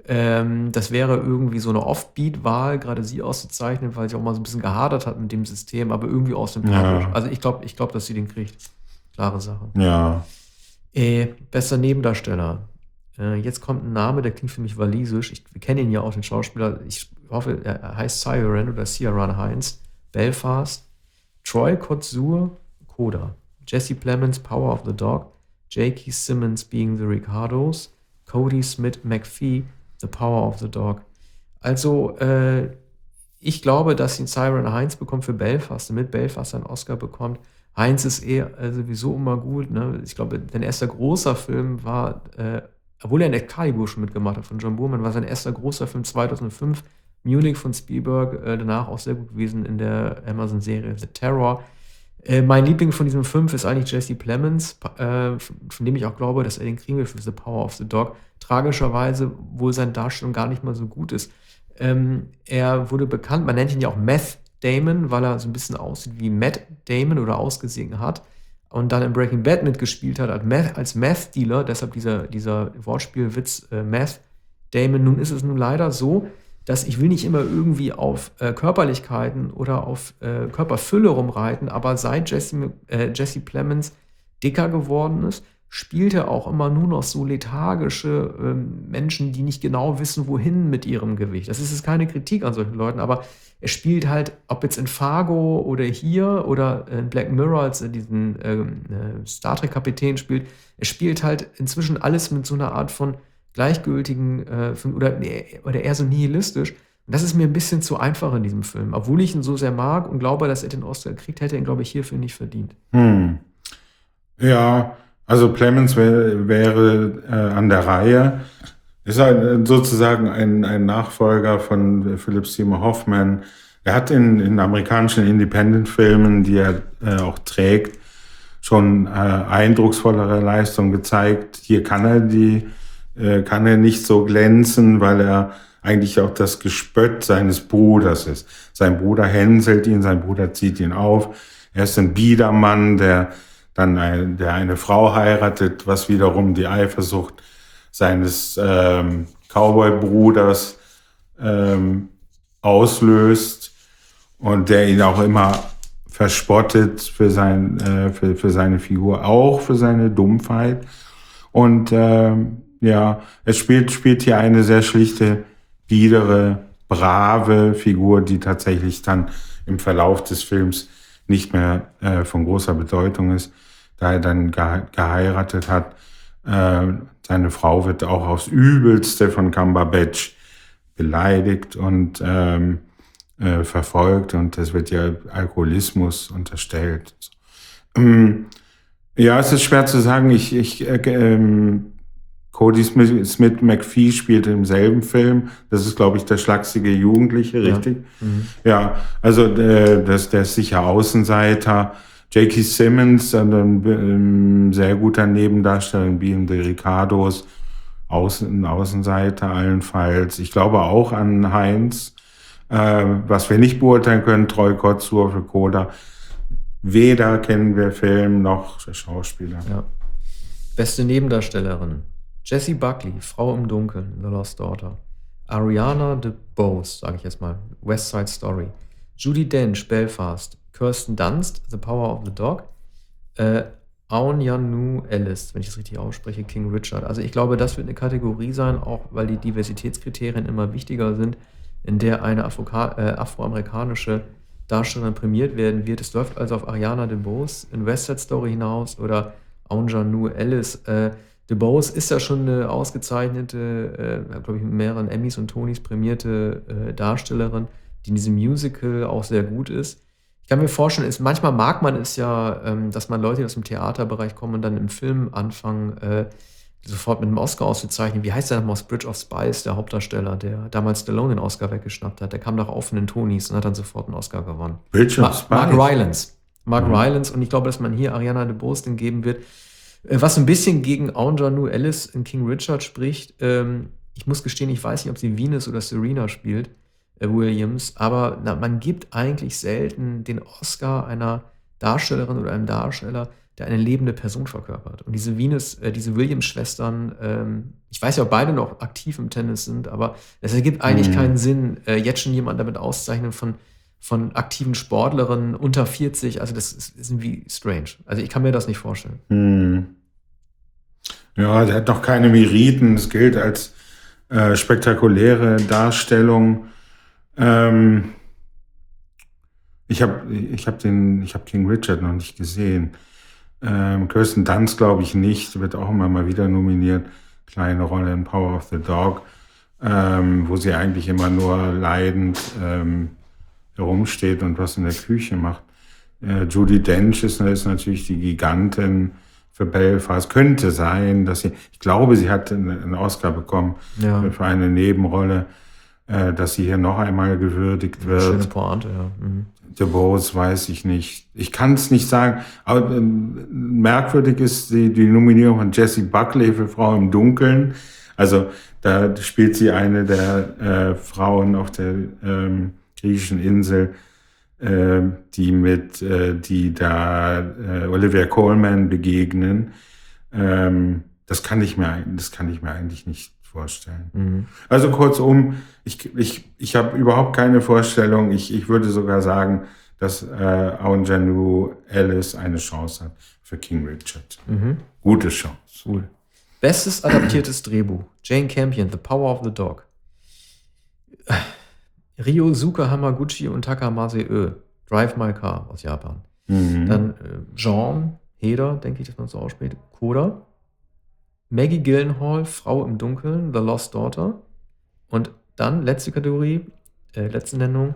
Ähm, das wäre irgendwie so eine Offbeat-Wahl, gerade sie auszuzeichnen, weil sie auch mal so ein bisschen gehadert hat mit dem System, aber irgendwie aus dem Ja. Also ich glaube, ich glaub, dass sie den kriegt. Klare Sache. Ja. Äh, bester Nebendarsteller. Äh, jetzt kommt ein Name, der klingt für mich walisisch. Ich wir kennen ihn ja auch, den Schauspieler. Ich hoffe, er heißt Ciaran oder Ciaran Hinds. Belfast. Troy Kotsur, Coda. Jesse Plemons, Power of the Dog. J K. Simmons, Being the Ricardos. Cody Smith McPhee, The Power of the Dog. Also, äh, ich glaube, dass ihn Ciaran Hinds bekommt für Belfast, damit Belfast einen Oscar bekommt. Heinz ist eh äh, sowieso immer gut. Ne? Ich glaube, sein erster großer Film war, äh, obwohl er in Excalibur schon mitgemacht hat von John Boorman, war sein erster großer Film zweitausendfünf, Munich von Spielberg, äh, danach auch sehr gut gewesen in der Amazon-Serie The Terror. Äh, mein Liebling von diesem Film ist eigentlich Jesse Plemons, äh, von, von dem ich auch glaube, dass er den kriegen will für The Power of the Dog. Tragischerweise, wohl seine Darstellung gar nicht mal so gut ist. Ähm, er wurde bekannt, man nennt ihn ja auch Meth Damon, weil er so ein bisschen aussieht wie Matt Damon oder ausgesehen hat und dann in Breaking Bad mitgespielt hat als Meth, als Meth-Dealer, deshalb dieser, dieser Wortspielwitz äh, Meth Damon. Nun ist es nun leider so, dass ich will nicht immer irgendwie auf äh, Körperlichkeiten oder auf äh, Körperfülle rumreiten, aber seit Jesse, äh, Jesse Plemons dicker geworden ist, spielt er auch immer nur noch so lethargische ähm, Menschen, die nicht genau wissen, wohin mit ihrem Gewicht. Das ist jetzt keine Kritik an solchen Leuten, aber er spielt halt, ob jetzt in Fargo oder hier oder in Black Mirror, als er diesen ähm, äh, Star Trek-Kapitän spielt, er spielt halt inzwischen alles mit so einer Art von gleichgültigen äh, von, oder, nee, oder eher so nihilistisch. Und das ist mir ein bisschen zu einfach in diesem Film. Obwohl ich ihn so sehr mag und glaube, dass er den Oscar kriegt, hätte er ihn, glaube ich, hierfür nicht verdient. Hm. Ja, also Plemons wär, wäre äh, an der Reihe. Ist ein, sozusagen ein, ein Nachfolger von Philip Seymour Hoffman. Er hat in, in amerikanischen Independent-Filmen, die er äh, auch trägt, schon äh, eindrucksvollere Leistungen gezeigt. Hier kann er die, äh, kann er nicht so glänzen, weil er eigentlich auch das Gespött seines Bruders ist. Sein Bruder hänselt ihn, sein Bruder zieht ihn auf. Er ist ein Biedermann, der dann ein, der eine Frau heiratet, was wiederum die Eifersucht seines ähm, Cowboy-Bruders ähm, auslöst und der ihn auch immer verspottet für, sein, äh, für, für seine Figur, auch für seine Dumpfheit. Und ähm, ja, es spielt, spielt hier eine sehr schlichte, biedere, brave Figur, die tatsächlich dann im Verlauf des Films nicht mehr äh, von großer Bedeutung ist, da er dann ge- geheiratet hat. Äh, seine Frau wird auch aufs Übelste von Cumberbatch beleidigt und ähm, äh, verfolgt, und es wird ja Alkoholismus unterstellt. Ähm, ja, es ist schwer zu sagen. Ich, ich äh, ähm, Cody Smith, Smith McPhee spielt im selben Film. Das ist, glaube ich, der schlachsige Jugendliche, richtig? Ja, mhm. Ja, also äh, das, der ist sicher Außenseiter. J K. Simmons, ein, ein sehr guter Nebendarsteller in Being the Ricardos, Außen, Außenseiter allenfalls. Ich glaube auch an Heinz, äh, was wir nicht beurteilen können, Troy Kotsur für Coda. Weder kennen wir Film noch Schauspieler. Ja. Beste Nebendarstellerin: Jessie Buckley, Frau im Dunkeln, The Lost Daughter. Ariana DeBose, sage ich jetzt mal, West Side Story. Judi Dench, Belfast. Kirsten Dunst, The Power of the Dog. Äh, Aun Janu Ellis, wenn ich das richtig ausspreche, King Richard. Also ich glaube, das wird eine Kategorie sein, auch weil die Diversitätskriterien immer wichtiger sind, in der eine Afroka- äh, afroamerikanische Darstellerin prämiert werden wird. Es läuft also auf Ariana DeBose in West Side Story hinaus oder Aun Janu Ellis. Äh, DeBose ist ja schon eine ausgezeichnete, äh, glaube ich, mit mehreren Emmys und Tonys prämierte äh, Darstellerin, die in diesem Musical auch sehr gut ist. Ich kann mir vorstellen, ist, manchmal mag man es ja, ähm, dass man Leute, die aus dem Theaterbereich kommen und dann im Film anfangen, äh, sofort mit einem Oscar auszuzeichnen. Wie heißt der nochmal aus Bridge of Spies, der Hauptdarsteller, der damals Stallone den Oscar weggeschnappt hat? Der kam nach offenen Tonys und hat dann sofort einen Oscar gewonnen. Bridge of Ma- Spies? Mark Rylance. Mark Mhm. Rylance. Und ich glaube, dass man hier Ariana DeBose den geben wird. Äh, Was ein bisschen gegen Aun Janu Ellis in King Richard spricht. Ähm, ich muss gestehen, ich weiß nicht, ob sie Venus oder Serena spielt, äh, Williams, aber na, man gibt eigentlich selten den Oscar einer Darstellerin oder einem Darsteller, der eine lebende Person verkörpert. Und diese Venus, äh, diese Williams-Schwestern, ähm, ich weiß ja, ob beide noch aktiv im Tennis sind, aber es ergibt eigentlich Mhm. keinen Sinn, äh, jetzt schon jemanden damit auszuzeichnen von, von aktiven Sportlerinnen unter vierzig. Also das ist, ist irgendwie strange. Also ich kann mir das nicht vorstellen. Hm. Ja, der hat noch keine Meriten. Es gilt als äh, spektakuläre Darstellung. Ähm, ich habe ich hab den, ich hab King Richard noch nicht gesehen. Ähm, Kirsten Dunst glaube ich nicht, wird auch immer mal wieder nominiert. Kleine Rolle in Power of the Dog, ähm, wo sie eigentlich immer nur leidend ähm, herumsteht und was in der Küche macht. Äh, Judi Dench ist, ist natürlich die Gigantin für Belfast. Könnte sein, dass sie, ich glaube, sie hat einen, einen Oscar bekommen Ja. für eine Nebenrolle, äh, dass sie hier noch einmal gewürdigt wird. Schöne Pointe, ja. Mhm. DeBose weiß ich nicht. Ich kann es nicht sagen. Aber ähm, merkwürdig ist die, die Nominierung von Jessie Buckley für Frau im Dunkeln. Also da spielt sie eine der äh, Frauen auf der ähm, griechischen Insel, äh, die mit äh, die da äh, Olivia Colman begegnen. Ähm, das kann ich mir das kann ich mir eigentlich nicht vorstellen. Mhm. Also kurzum, ich, ich, ich habe überhaupt keine Vorstellung. Ich, ich würde sogar sagen, dass äh, Aunjanue Ellis eine Chance hat für King Richard. Mhm. Gute Chance. Gut. Bestes adaptiertes Drehbuch. Jane Campion, The Power of the Dog. Ryosuke Hamaguchi und Takamase Oe, Drive My Car aus Japan. Mhm. Dann äh, Jean Heder, denke ich, dass man so ausspricht, Coda. Maggie Gyllenhaal, Frau im Dunkeln, The Lost Daughter. Und dann, letzte Kategorie, äh, letzte Nennung,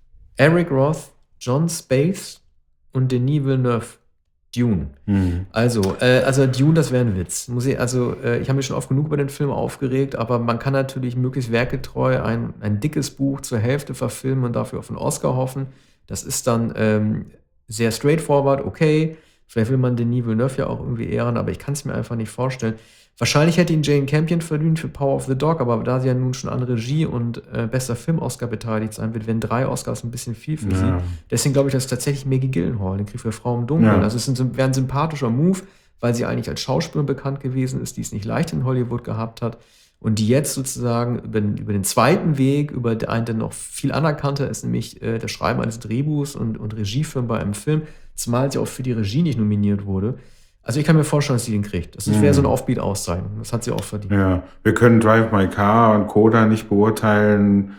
Eric Roth, John Spaeth und Denis Villeneuve, Dune. Mhm. Also, äh, also Dune, das wäre ein Witz. Muss ich, also, äh, ich habe mich schon oft genug über den Film aufgeregt, aber man kann natürlich möglichst werkgetreu ein, ein dickes Buch zur Hälfte verfilmen und dafür auf einen Oscar hoffen. Das ist dann ähm, sehr straightforward, okay. Vielleicht will man Denis Villeneuve ja auch irgendwie ehren, aber ich kann es mir einfach nicht vorstellen. Wahrscheinlich hätte ihn Jane Campion verdient für Power of the Dog, aber da sie ja nun schon an Regie und äh, bester Film-Oscar beteiligt sein wird, wären drei Oscars ein bisschen viel für Ja. sie. Deswegen glaube ich, dass tatsächlich Maggie Gyllenhaal den kriegt für Frau im Dunkeln. Ja. Also es ist ein, wäre ein sympathischer Move, weil sie eigentlich als Schauspielerin bekannt gewesen ist, die es nicht leicht in Hollywood gehabt hat und die jetzt sozusagen über den, über den zweiten Weg, über den einen, der noch viel anerkannter ist, nämlich äh, das Schreiben eines Drehbuchs und, und Regieführen bei einem Film, zumal sie auch für die Regie nicht nominiert wurde. Also ich kann mir vorstellen, dass sie den kriegt. Das wäre so eine Offbeat-Auszeichnung. Das hat sie auch verdient. Ja, wir können Drive My Car und Coda nicht beurteilen.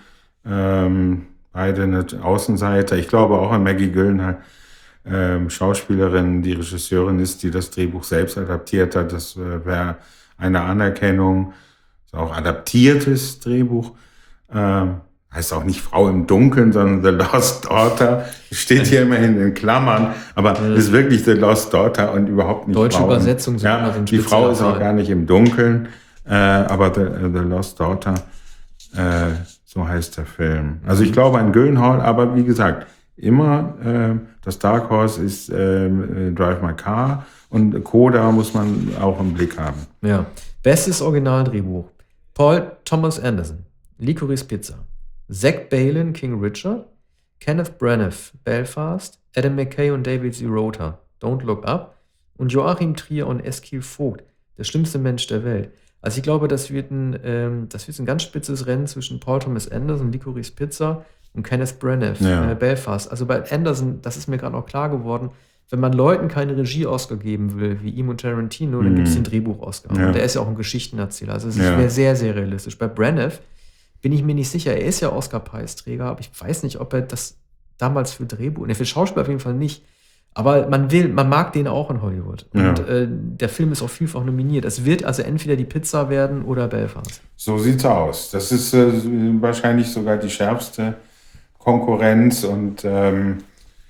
Ähm, beide eine Außenseiter. Ich glaube auch an Maggie Gyllenhaal, ähm, Schauspielerin, die Regisseurin ist, die das Drehbuch selbst adaptiert hat. Das äh, wäre eine Anerkennung. Ist auch adaptiertes Drehbuch. Ähm, heißt auch nicht Frau im Dunkeln, sondern The Lost Daughter. Steht hier immerhin in Klammern, aber es ist wirklich The Lost Daughter und überhaupt nicht Deutsche Frau im- Übersetzungen sind immer Ja, so ein die Frau ist auch Spitzenreiter. gar nicht im Dunkeln, äh, aber The, The Lost Daughter, äh, so heißt der Film. Also ich glaube an Gyllenhaal, aber wie gesagt, immer äh, das Dark Horse ist äh, Drive My Car und Coda muss man auch im Blick haben. Ja. Bestes Originaldrehbuch. Paul Thomas Anderson, Licorice Pizza. Zach Balan, King Richard. Kenneth Branagh, Belfast. Adam McKay und David Z. Rota, Don't Look Up. Und Joachim Trier und Eskil Vogt, Der schlimmste Mensch der Welt. Also ich glaube, das wird ein, ähm, das wird ein ganz spitzes Rennen zwischen Paul Thomas Anderson, Licorice Pizza und Kenneth Branagh, Ja. äh, Belfast. Also bei Anderson, das ist mir gerade auch klar geworden, wenn man Leuten keine Regie-Oscar geben will, wie ihm und Tarantino, dann Mhm. gibt es den Drehbuch-Oscar. Ja. Und der ist ja auch ein Geschichtenerzähler. Also es Ja. wäre sehr, sehr realistisch. Bei Branagh bin ich mir nicht sicher. Er ist ja Oscar-Preisträger, aber ich weiß nicht, ob er das damals für Drehbuch, ne, für Schauspieler auf jeden Fall nicht. Aber man will, man mag den auch in Hollywood. Ja. Und äh, der Film ist auch vielfach nominiert. Es wird also entweder die Pizza werden oder Belfast. So sieht's aus. Das ist äh, wahrscheinlich sogar die schärfste Konkurrenz und ähm,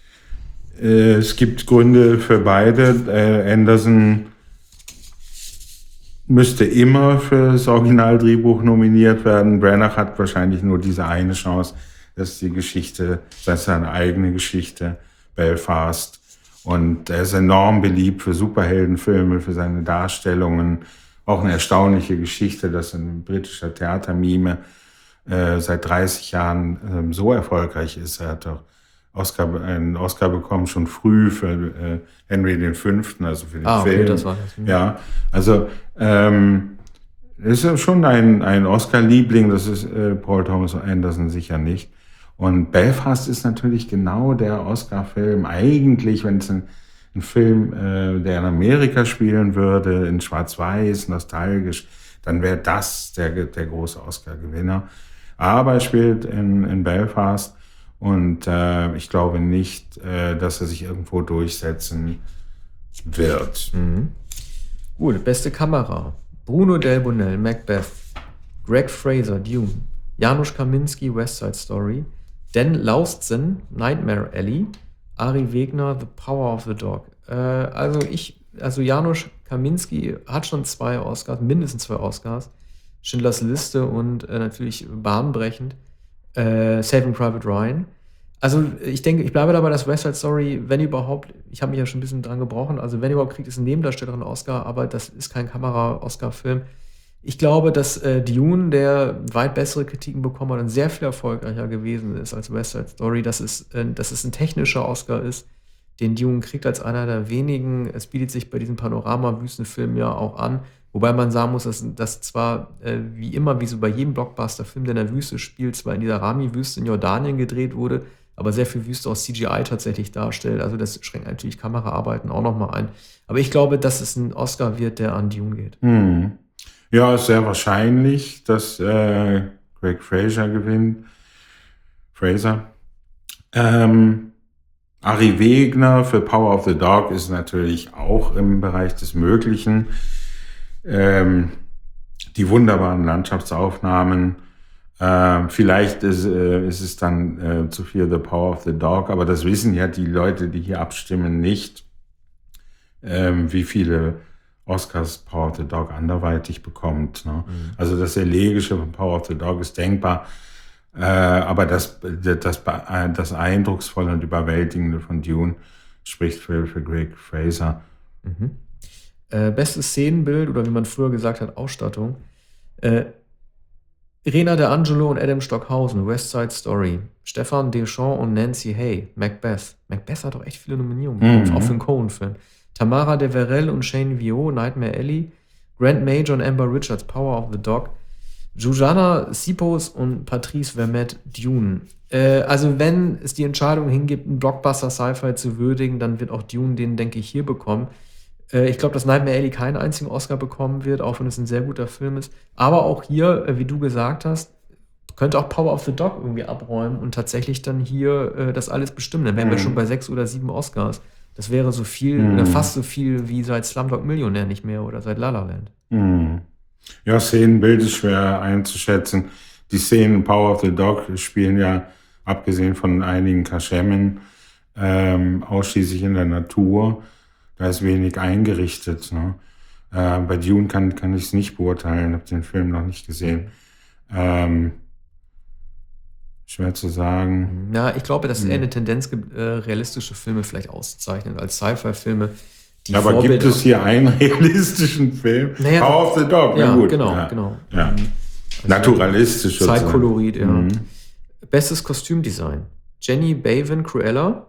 äh, es gibt Gründe für beide. Äh, Anderson müsste immer für das Originaldrehbuch nominiert werden. Branagh hat wahrscheinlich nur diese eine Chance. Das ist die Geschichte, das ist seine eigene Geschichte, Belfast. Und er ist enorm beliebt für Superheldenfilme, für seine Darstellungen. Auch eine erstaunliche Geschichte, dass ein britischer Theatermime äh, seit dreißig Jahren ähm, so erfolgreich ist. Er hat auch Oscar, einen Oscar bekommen, schon früh für äh, Henry den Fünften, also für den Ah, okay, Film. das war das. Ja, also ähm, ist ja schon ein, ein Oscar-Liebling, das ist äh, Paul Thomas Anderson sicher nicht. Und Belfast ist natürlich genau der Oscar-Film. Eigentlich, wenn es ein, ein Film, äh, der in Amerika spielen würde, in Schwarz-Weiß, nostalgisch, dann wäre das der, der große Oscar-Gewinner. Aber er spielt in, in Belfast und äh, ich glaube nicht, äh, dass er sich irgendwo durchsetzen wird. Mhm. Gut, beste Kamera. Bruno Del Bonell, Macbeth. Greg Fraser, Dune. Janusz Kaminski, West Side Story. Dan Laustsen, Nightmare Alley. Ari Wegner, The Power of the Dog. Äh, also ich, also Janusz Kaminski hat schon zwei Oscars, mindestens zwei Oscars. Schindlers Liste und äh, natürlich bahnbrechend äh, Saving Private Ryan. Also ich denke, ich bleibe dabei, dass West Side Story, wenn überhaupt, ich habe mich ja schon ein bisschen dran gebrochen, also wenn überhaupt kriegt es einen Nebendarsteller einen Oscar, aber das ist kein Kamera-Oscar-Film. Ich glaube, dass äh, Dune, der weit bessere Kritiken bekommen hat und sehr viel erfolgreicher gewesen ist als West Side Story, dass es, äh, dass es ein technischer Oscar ist, den Dune kriegt als einer der wenigen. Es bietet sich bei diesem Panorama-Wüstenfilm ja auch an, wobei man sagen muss, dass das zwar äh, wie immer, wie so bei jedem Blockbuster-Film, der in der Wüste spielt, zwar in dieser Rami-Wüste in Jordanien gedreht wurde, aber sehr viel Wüste aus C G I tatsächlich darstellt. Also das schränkt natürlich Kameraarbeiten auch nochmal ein. Aber ich glaube, dass es ein Oscar wird, der an Dune geht. Hm. Ja, ist sehr wahrscheinlich, dass äh, Greg Fraser gewinnt. Fraser. Ähm, Ari Wegner für Power of the Dog ist natürlich auch im Bereich des Möglichen. Ähm, die wunderbaren Landschaftsaufnahmen. Äh, vielleicht ist, äh, ist es dann äh, zu viel The Power of the Dog, aber das wissen ja die Leute, die hier abstimmen, nicht, ähm, wie viele Oscars Power of the Dog anderweitig bekommt. Ne? Mhm. Also das Elegische von Power of the Dog ist denkbar, äh, aber das, das, das Eindrucksvolle und Überwältigende von Dune spricht für, für Greg Fraser. Mhm. Äh, bestes Szenenbild oder wie man früher gesagt hat, Ausstattung. Äh, Rena D'Angelo und Adam Stockhausen, West Side Story. Stefan Deschamps und Nancy Hay, Macbeth. Macbeth hat doch echt viele Nominierungen bekommen, Mhm. auch für einen Coen-Film. Tamara de Verrel und Shane Vio, Nightmare Alley. Grant Major und Amber Richards, Power of the Dog. Jujana Sipos und Patrice Vermette, Dune. Äh, also wenn es die Entscheidung hingibt, einen Blockbuster Sci-Fi zu würdigen, dann wird auch Dune den, denke ich, hier bekommen. Äh, ich glaube, dass Nightmare Alley keinen einzigen Oscar bekommen wird, auch wenn es ein sehr guter Film ist. Aber auch hier, äh, wie du gesagt hast, könnte auch Power of the Dog irgendwie abräumen und tatsächlich dann hier äh, das alles bestimmen. Dann wären wir Mhm. schon bei sechs oder sieben Oscars. Das wäre so viel, Mhm. oder fast so viel wie seit Slumdog Millionär nicht mehr oder seit La La Land. Hm. Ja, Szenenbild ist schwer einzuschätzen. Die Szenen in Power of the Dog spielen ja, abgesehen von einigen Kaschemmen, ähm, ausschließlich in der Natur. Da ist wenig eingerichtet. Ne? Äh, bei Dune kann, kann ich es nicht beurteilen, habe den Film noch nicht gesehen. Ähm, schwer zu sagen. Ja, ich glaube, dass es Hm. eher eine Tendenz gibt, äh, realistische Filme vielleicht auszuzeichnen als Sci-Fi-Filme. die Aber gibt Vorbilder- es hier einen realistischen Film? Naja, Power of the Dog, na Ja, gut. genau, ja. genau. Ja. Ähm, Naturalistisch sozusagen. Zeitkolorit, ja. Mhm. Bestes Kostümdesign. Jenny Bavin Cruella,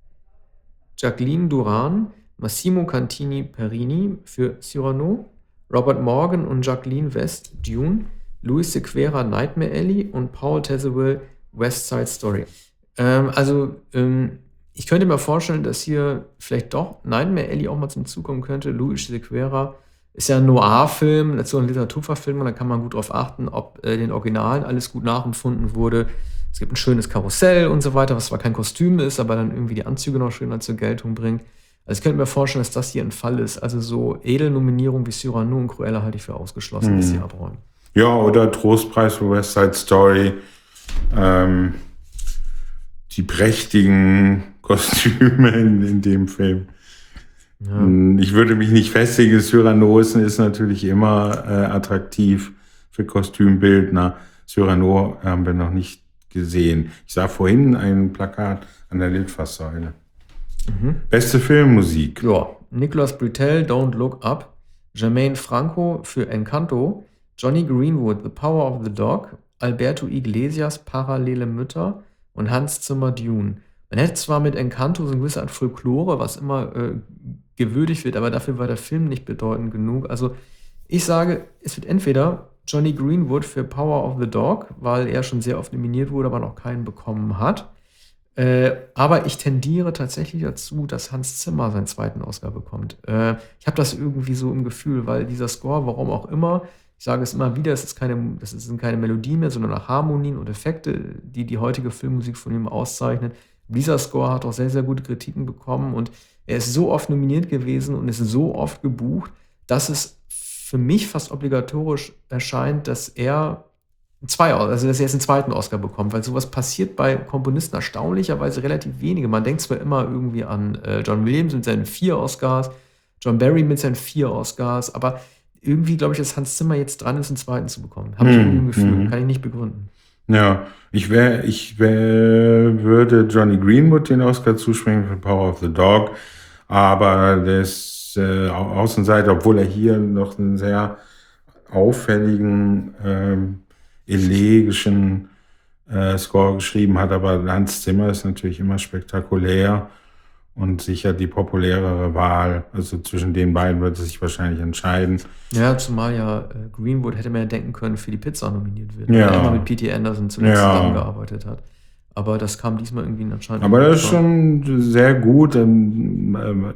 Jacqueline Duran, Massimo Cantini Perini für Cyrano, Robert Morgan und Jacqueline West Dune, Luis Sequeira Nightmare Alley und Paul Tazewell West Side Story. Ähm, also ähm, ich könnte mir vorstellen, dass hier vielleicht doch Nightmare Alley auch mal zum Zug kommen könnte. Luis Sequeira ist ja ein Noir-Film, dazu ein Literaturverfilmung, da kann man gut drauf achten, ob äh, den Originalen alles gut nachempfunden wurde. Es gibt ein schönes Karussell und so weiter, was zwar kein Kostüm ist, aber dann irgendwie die Anzüge noch schöner zur Geltung bringt. Also ich könnte mir vorstellen, dass das hier ein Fall ist. Also so Edelnominierungen wie Cyrano und Cruella halte ich für ausgeschlossen, Mhm. dass sie abräumen. Ja, oder Trostpreis für West Side Story. Ähm, die prächtigen Kostüme in, in dem Film. Ja. Ich würde mich nicht festigen. Cyrano ist, ist natürlich immer äh, attraktiv für Kostümbildner. Cyrano haben wir noch nicht gesehen. Ich sah vorhin ein Plakat an der Litfaßsäule. Mhm. Beste Filmmusik. Ja, Nicolas Britell, Don't Look Up, Jermaine Franco für Encanto, Johnny Greenwood, The Power of the Dog, Alberto Iglesias, Parallele Mütter und Hans Zimmer, Dune. Man hätte zwar mit Encanto so eine gewisse Art Folklore, was immer äh, gewürdigt wird, aber dafür war der Film nicht bedeutend genug. Also ich sage, es wird entweder Johnny Greenwood für Power of the Dog, weil er schon sehr oft nominiert wurde, aber noch keinen bekommen hat. Äh, aber ich tendiere tatsächlich dazu, dass Hans Zimmer seinen zweiten Oscar bekommt. Äh, ich habe das irgendwie so im Gefühl, weil dieser Score, warum auch immer, ich sage es immer wieder, es ist keine, das sind keine Melodien mehr, sondern auch Harmonien und Effekte, die die heutige Filmmusik von ihm auszeichnen. Dieser Score hat auch sehr, sehr gute Kritiken bekommen und er ist so oft nominiert gewesen und ist so oft gebucht, dass es für mich fast obligatorisch erscheint, dass er zwei, also dass er jetzt einen zweiten Oscar bekommt, weil sowas passiert bei Komponisten erstaunlicherweise relativ wenige. Man denkt zwar immer irgendwie an äh, John Williams mit seinen vier Oscars, John Barry mit seinen vier Oscars, aber irgendwie glaube ich, dass Hans Zimmer jetzt dran ist, einen zweiten zu bekommen. Habe ich Mhm, irgendwie ein Gefühl, mhm. kann ich nicht begründen. Ja, ich wär, ich wär, würde Johnny Greenwood den Oscar zuschwingen für Power of the Dog, aber der ist äh, Au- Außenseiter, obwohl er hier noch einen sehr auffälligen, ähm, elegischen äh, Score geschrieben hat, aber Hans Zimmer ist natürlich immer spektakulär und sicher die populärere Wahl. Also zwischen den beiden wird es sich wahrscheinlich entscheiden. Ja, zumal ja äh, Greenwood hätte man ja denken können, für die Pizza nominiert wird, Ja. weil er immer mit P T Anderson zuletzt Ja. zusammengearbeitet hat. Aber das kam diesmal irgendwie anscheinend. Aber das ist schon sehr gut. Ähm,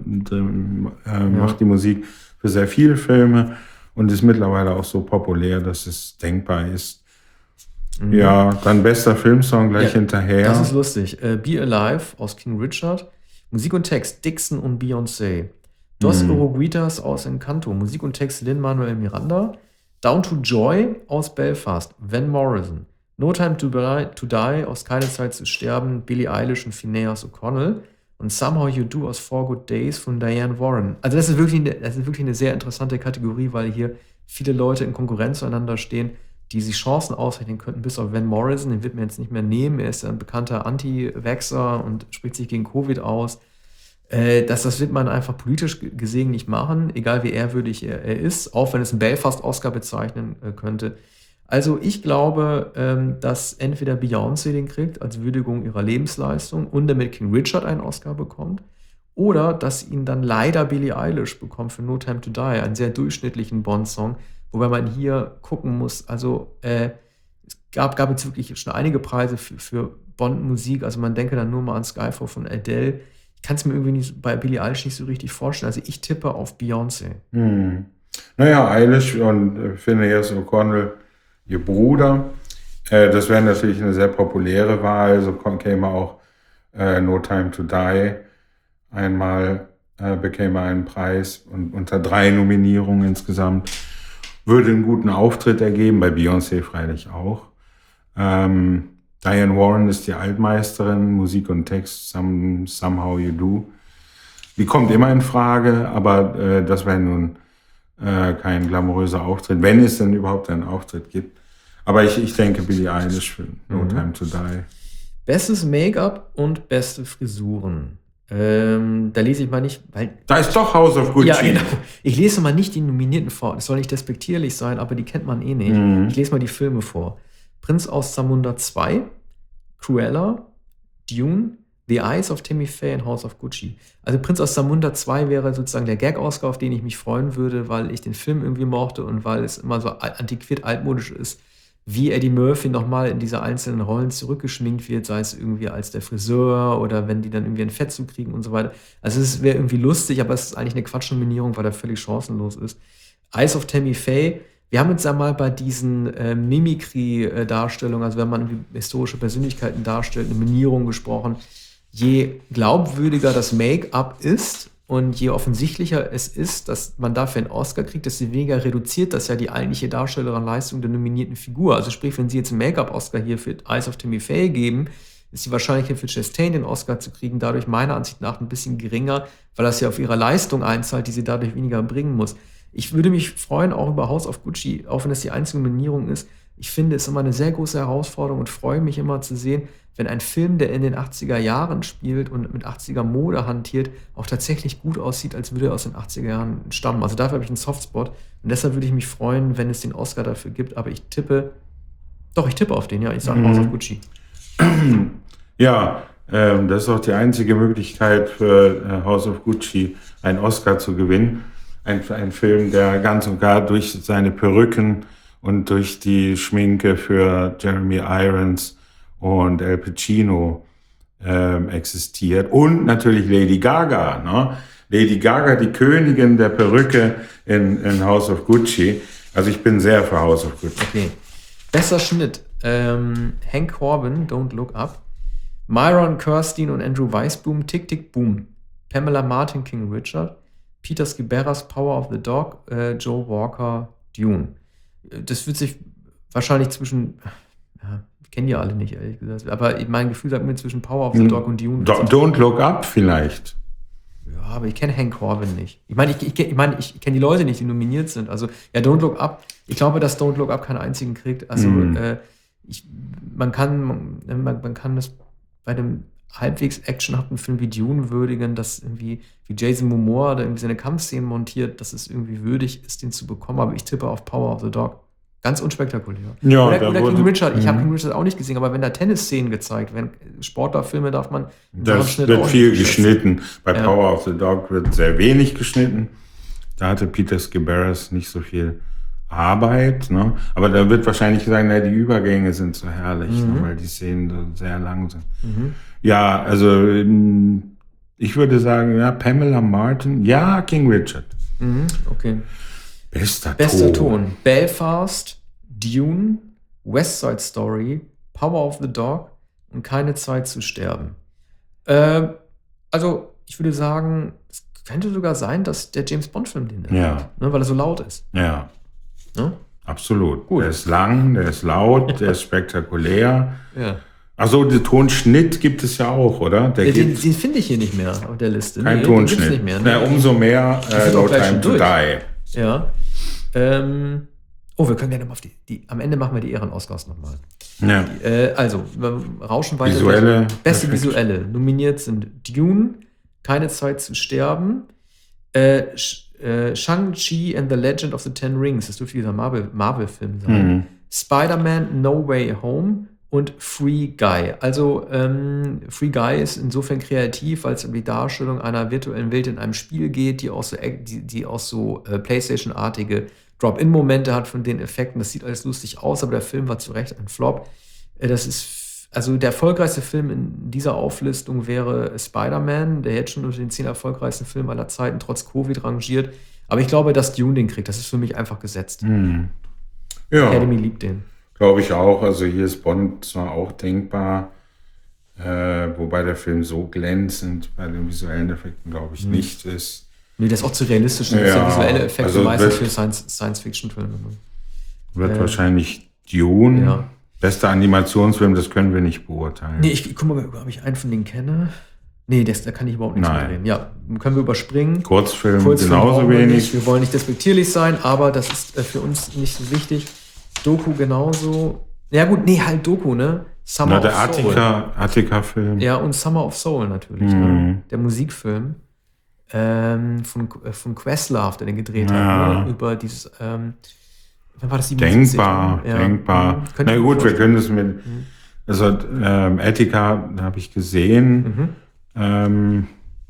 ähm, äh, Ja. macht die Musik für sehr viele Filme und ist mittlerweile auch so populär, dass es denkbar ist. Mhm. Ja, dann bester Filmsong gleich Ja, hinterher. Das ist lustig. Äh, Be Alive aus King Richard. Musik und Text Dixon und Beyoncé. Dos Mhm. Oruguitas aus Encanto. Musik und Text Lin-Manuel Miranda. Down to Joy aus Belfast. Van Morrison. No Time to Die, to Die aus Keine Zeit zu sterben. Billie Eilish und Phineas O'Connell. Und Somehow You Do aus Four Good Days von Diane Warren. Also das ist wirklich eine, das ist wirklich eine sehr interessante Kategorie, weil hier viele Leute in Konkurrenz zueinander stehen, die sich Chancen ausrechnen könnten, bis auf Van Morrison. Den wird man jetzt nicht mehr nehmen. Er ist ja ein bekannter Anti-Vaxxer und spricht sich gegen Covid aus. Äh, das, das wird man einfach politisch g- gesehen nicht machen, egal wie ehrwürdig er, er ist, auch wenn es einen Belfast-Oscar bezeichnen äh, könnte. Also ich glaube, ähm, dass entweder Beyoncé den kriegt als Würdigung ihrer Lebensleistung und damit King Richard einen Oscar bekommt, oder dass ihn dann leider Billie Eilish bekommt für No Time to Die, einen sehr durchschnittlichen Bond-Song, wobei man hier gucken muss, also äh, es gab, gab jetzt wirklich schon einige Preise für, für Bond-Musik, also man denke dann nur mal an Skyfall von Adele. Ich kann es mir irgendwie nicht, bei Billie Eilish nicht so richtig vorstellen, also ich tippe auf Beyoncé. Hm. Naja, Eilish und äh, Phineas O'Connell, ihr Bruder, äh, das wäre natürlich eine sehr populäre Wahl. So kom- käme auch äh, No Time to Die einmal, äh, bekäme einen Preis und unter drei Nominierungen insgesamt. Würde einen guten Auftritt ergeben, bei Beyoncé freilich auch. Ähm, Diane Warren ist die Altmeisterin, Musik und Text, some, Somehow You Do. Die kommt immer in Frage, aber äh, das wäre nun äh, kein glamouröser Auftritt, wenn es denn überhaupt einen Auftritt gibt. Aber ich, ich denke Billie Eilish für No Mhm. Time to Die. Bestes Make-up und beste Frisuren. Ähm, da lese ich mal nicht, weil Da ist doch House of Gucci. Ja, genau. Ich lese mal nicht die Nominierten vor. Das soll nicht despektierlich sein, aber die kennt man eh nicht. Mhm. Ich lese mal die Filme vor. Prinz aus Zamunda zwei, Cruella, Dune, The Eyes of Timmy Faye und House of Gucci. Also Prinz aus Zamunda zwei wäre sozusagen der Gag-Oscar, auf den ich mich freuen würde, weil ich den Film irgendwie mochte und weil es immer so al- antiquiert altmodisch ist, wie Eddie Murphy nochmal in diese einzelnen Rollen zurückgeschminkt wird, sei es irgendwie als der Friseur oder wenn die dann irgendwie ein Fettzug kriegen und so weiter. Also es wäre irgendwie lustig, aber es ist eigentlich eine Quatschnominierung, weil er völlig chancenlos ist. Eyes of Tammy Faye, wir haben jetzt einmal bei diesen äh, Mimikry-Darstellungen, also wenn man irgendwie historische Persönlichkeiten darstellt, eine Minierung gesprochen. Je glaubwürdiger das Make-up ist und je offensichtlicher es ist, dass man dafür einen Oscar kriegt, desto weniger reduziert das ja die eigentliche Darstellerin-Leistung der nominierten Figur. Also sprich, wenn sie jetzt einen Make-up-Oscar hier für Eyes of Tammy Faye geben, ist die Wahrscheinlichkeit für Chastain den Oscar zu kriegen dadurch meiner Ansicht nach ein bisschen geringer, weil das ja auf ihre Leistung einzahlt, die sie dadurch weniger bringen muss. Ich würde mich freuen, auch über House of Gucci, auch wenn es die einzige Nominierung ist. Ich finde es immer eine sehr große Herausforderung und freue mich immer zu sehen, wenn ein Film, der in den achtziger Jahren spielt und mit achtziger Mode hantiert, auch tatsächlich gut aussieht, als würde er aus den achtziger Jahren stammen. Also dafür habe ich einen Softspot und deshalb würde ich mich freuen, wenn es den Oscar dafür gibt. Aber ich tippe, doch, ich tippe auf den, ja, ich sage Mhm. House of Gucci. Ja, ähm, das ist auch die einzige Möglichkeit für äh, House of Gucci, einen Oscar zu gewinnen. Ein, ein Film, der ganz und gar durch seine Perücken und durch die Schminke für Jeremy Irons und Al Pacino ähm, existiert. Und natürlich Lady Gaga. Ne? Lady Gaga, die Königin der Perücke in, in House of Gucci. Also ich bin sehr für House of Gucci. Okay. Bester Schnitt. Ähm, Hank Corbin, Don't Look Up. Myron Kirstein und Andrew Weisblum, Tick, Tick, Boom. Pamela Martin, King Richard. Peter Skiberas, Power of the Dog. Äh, Joe Walker, Dune. Das wird sich wahrscheinlich zwischen, ja, ich kenne die alle nicht, ehrlich gesagt, aber mein Gefühl sagt mir zwischen Power of the Dog und Dune. Do, Don't Look Up vielleicht. Ja, aber ich kenne Hank Corbin nicht. Ich meine, ich, ich, ich, mein, ich kenne die Leute nicht, die nominiert sind. Also, ja, Don't Look Up. Ich glaube, dass Don't Look Up keinen einzigen kriegt. Also, Mhm. äh, ich, man, kann, man, man kann das bei einem halbwegs actionhaften Film wie Dune würdigen, dass irgendwie wie Jason Momoa da irgendwie seine Kampfszenen montiert, dass es irgendwie würdig ist, den zu bekommen. Aber ich tippe auf Power of the Dog. Ganz unspektakulär. Ja, oder da oder wurde- King Richard. Ich habe Mhm. King Richard auch nicht gesehen, aber wenn da Tennisszenen gezeigt werden, Sportlerfilme darf man im Das Schnitt wird auch viel nicht schätzen. geschnitten. Bei Ja. Power of the Dog wird sehr wenig geschnitten. Da hatte Peter Skiberas nicht so viel Arbeit, ne? Aber da wird wahrscheinlich sagen, na, die Übergänge sind so herrlich, Mhm. ne? Weil die Szenen so sehr lang sind. Mhm. Ja, also ich würde sagen, ja, Pamela Martin, ja, King Richard. Mhm. Okay. Bester, Bester Ton. Ton. Belfast, Dune, West Side Story, Power of the Dog und Keine Zeit zu sterben. Äh, also, ich würde sagen, es könnte sogar sein, dass der James Bond-Film den nimmt, Ja. ne, weil er so laut ist. Ja, Ne? absolut. Gut. Der ist lang, der ist laut, der ist spektakulär. Ja. Achso, den Tonschnitt gibt es ja auch, oder? Der Den, gibt den finde ich hier nicht mehr auf der Liste. keinen Nee, den gibt's Tonschnitt. nicht mehr. Na, Ne? umso mehr äh, sind No auch gleich Time schon to durch. Die. Ja. Ähm, oh, wir können gerne mal auf die, die. Am Ende machen wir die Ehren-Oscars nochmal. Ja. Äh, also, wir rauschen weiter. Visuelle. Beste Perfekt. Visuelle. Nominiert sind Dune, Keine Zeit zu sterben, äh, Sh- äh, Shang-Chi and the Legend of the Ten Rings. Das dürfte dieser Marvel- Marvel-Film sein. Mhm. Spider-Man No Way Home und Free Guy. Also ähm, Free Guy ist insofern kreativ, weil es um die Darstellung einer virtuellen Welt in einem Spiel geht, die auch so, die, die auch so äh, PlayStation-artige Drop-in-Momente hat von den Effekten. Das sieht alles lustig aus, aber der Film war zu Recht ein Flop. Äh, das ist f- also der erfolgreichste Film in dieser Auflistung wäre Spider-Man, der jetzt schon unter den zehn erfolgreichsten Filmen aller Zeiten trotz Covid rangiert. Aber ich glaube, dass Dune den kriegt. Das ist für mich einfach gesetzt. Mhm. Ja, Academy liebt den. glaube ich auch. Also hier ist Bond zwar auch denkbar, äh, wobei der Film so glänzend bei den visuellen Effekten, glaube ich, Mhm. nicht ist. Nee, der ist auch zu realistisch. Das Ja, ist ja visuelle Effekte also meistens wird- für Science- Science-Fiction-Filme. Ne? Wird Äh, wahrscheinlich Dune. ja. Bester Animationsfilm, das können wir nicht beurteilen. Nee, ich guck mal, ob ich einen von denen kenne. Nee, das, da kann ich überhaupt nichts Nein. mehr reden. Ja, können wir überspringen. Kurzfilm, Kurzfilm genauso brauchen wir wenig. nicht. Wir wollen nicht despektierlich sein, aber das ist äh, für uns nicht so wichtig. Doku genauso. Ja gut, nee, halt Doku, ne? Summer Na, der of Soul. Attica, Attica-Film. Ja, und Summer of Soul natürlich. Mhm. Ne? Der Musikfilm ähm, von, äh, von Questlove, der den gedreht Ja. hat. Ne? Über dieses, ähm, wann war das, siebenundsiebzig, Denkbar, ne? Ja. denkbar. Mhm. Könnte Na ich mir gut, wir vorstellen. können das mit. Also, ähm, Attica habe ich gesehen. Mhm. Ähm,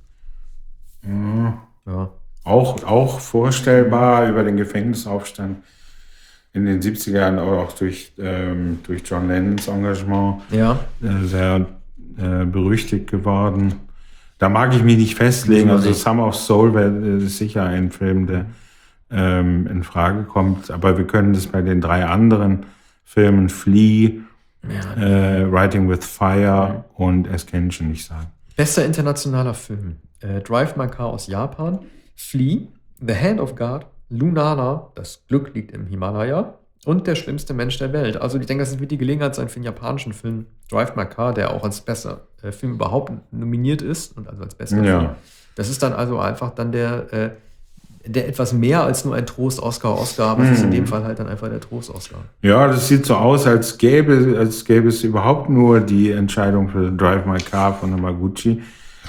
ja, Ja. auch, auch vorstellbar über den Gefängnisaufstand in den siebziger Jahren, aber auch durch, ähm, durch John Lennons Engagement Ja. äh, sehr äh, berüchtigt geworden. Da mag ich mich nicht festlegen. Also Summer of Soul wäre äh, sicher ein Film, der ähm, in Frage kommt. Aber wir können das bei den drei anderen Filmen Flea, Ja. äh, Writing with Fire und Ascension nicht sagen. Bester internationaler Film. Äh, Drive My Car aus Japan. Flea, The Hand of God, Lunana, das Glück liegt im Himalaya und Der schlimmste Mensch der Welt. Also ich denke, das wird die Gelegenheit sein für einen japanischen Film. Drive My Car, der auch als bester äh, Film überhaupt nominiert ist und also als bester Ja. Film. Das ist dann also einfach dann der, äh, der etwas mehr als nur ein Trost-Oscar. Oscar, aber es ist in dem Fall halt dann einfach der Trost-Oscar. Ja, das sieht so aus, als gäbe, als gäbe es überhaupt nur die Entscheidung für Drive My Car von Hamaguchi.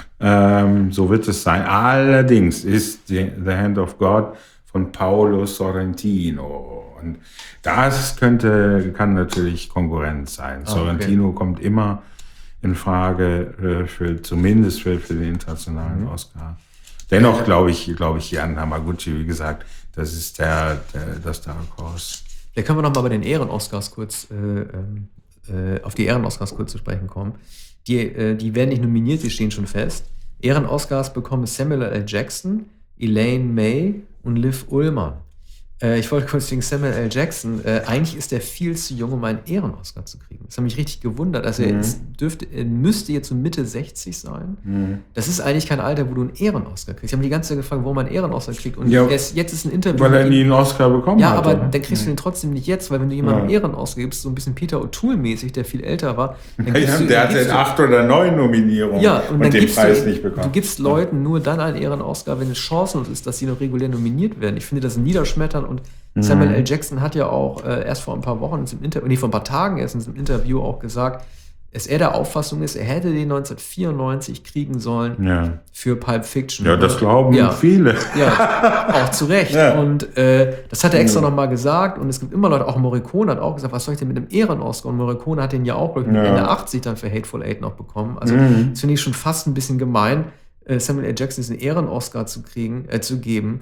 Ähm, so wird es sein. Allerdings ist die, The Hand of God von Paolo Sorrentino. Und das könnte, kann natürlich Konkurrenz sein. Ah, okay. Sorrentino kommt immer in Frage, äh, für, zumindest für, für den internationalen Mhm. Oscar. Dennoch glaube ich, glaube ich hier an Hamaguchi, wie gesagt, das ist der, der das Dark Horse. Da können wir noch mal bei den Ehren-Oscars kurz äh, ähm, äh, auf die Ehren-Oscars kurz zu sprechen kommen. Die, äh, die werden nicht nominiert, die stehen schon fest. Ehren-Oscars bekommen Samuel L. Jackson, Elaine May und Liv Ullmann. Äh, ich wollte kurz wegen Samuel L. Jackson. Äh, eigentlich ist der viel zu jung, um einen Ehren-Oscar zu kriegen. Das hat mich richtig gewundert. Also er Mhm. ist, dürfte, er müsste jetzt so Mitte sechzig sein. Mhm. Das ist eigentlich kein Alter, wo du einen Ehren-Oscar kriegst. Ich habe mich die ganze Zeit gefragt, warum man einen Ehren-Oscar kriegt. Und Ja, jetzt, jetzt ist ein Interview. Weil er mit ihm- nie einen Oscar bekommen ja, hat. aber oder? dann kriegst du den trotzdem nicht jetzt, weil wenn du jemandem Ja. Ehren ausgibst, so ein bisschen Peter O'Toole-mäßig, der viel älter war, dann Ja, gibst du- der dann hat gibst den du- acht oder neun Nominierungen ja, und, und, dann den gibst Preis du, nicht bekommen. du gibst Leuten nur dann einen Ehren-Oscar, wenn es chancenlos ist, dass sie noch regulär nominiert werden. Ich finde das niederschmetternd und Mhm. Samuel L. Jackson hat ja auch äh, erst vor ein paar Wochen, in diesem Inter- nee, vor ein paar Tagen erst in diesem Interview auch gesagt, dass er der Auffassung ist, er hätte den neunzehnhundertvierundneunzig kriegen sollen Ja. für Pulp Fiction. ja, das glauben Ja. viele. Ja, auch zu Recht. Ja. Und äh, das hat er extra Mhm. nochmal gesagt. Und es gibt immer Leute, auch Morricone hat auch gesagt, was soll ich denn mit einem Ehren-Oscar? Und Morricone hat den ja auch, glaube ich, mit Ja. Ende achtzig dann für Hateful Eight noch bekommen. Also Mhm. das finde ich schon fast ein bisschen gemein, äh, Samuel L. Jackson diesen Ehren-Oscar zu kriegen, äh, zu geben.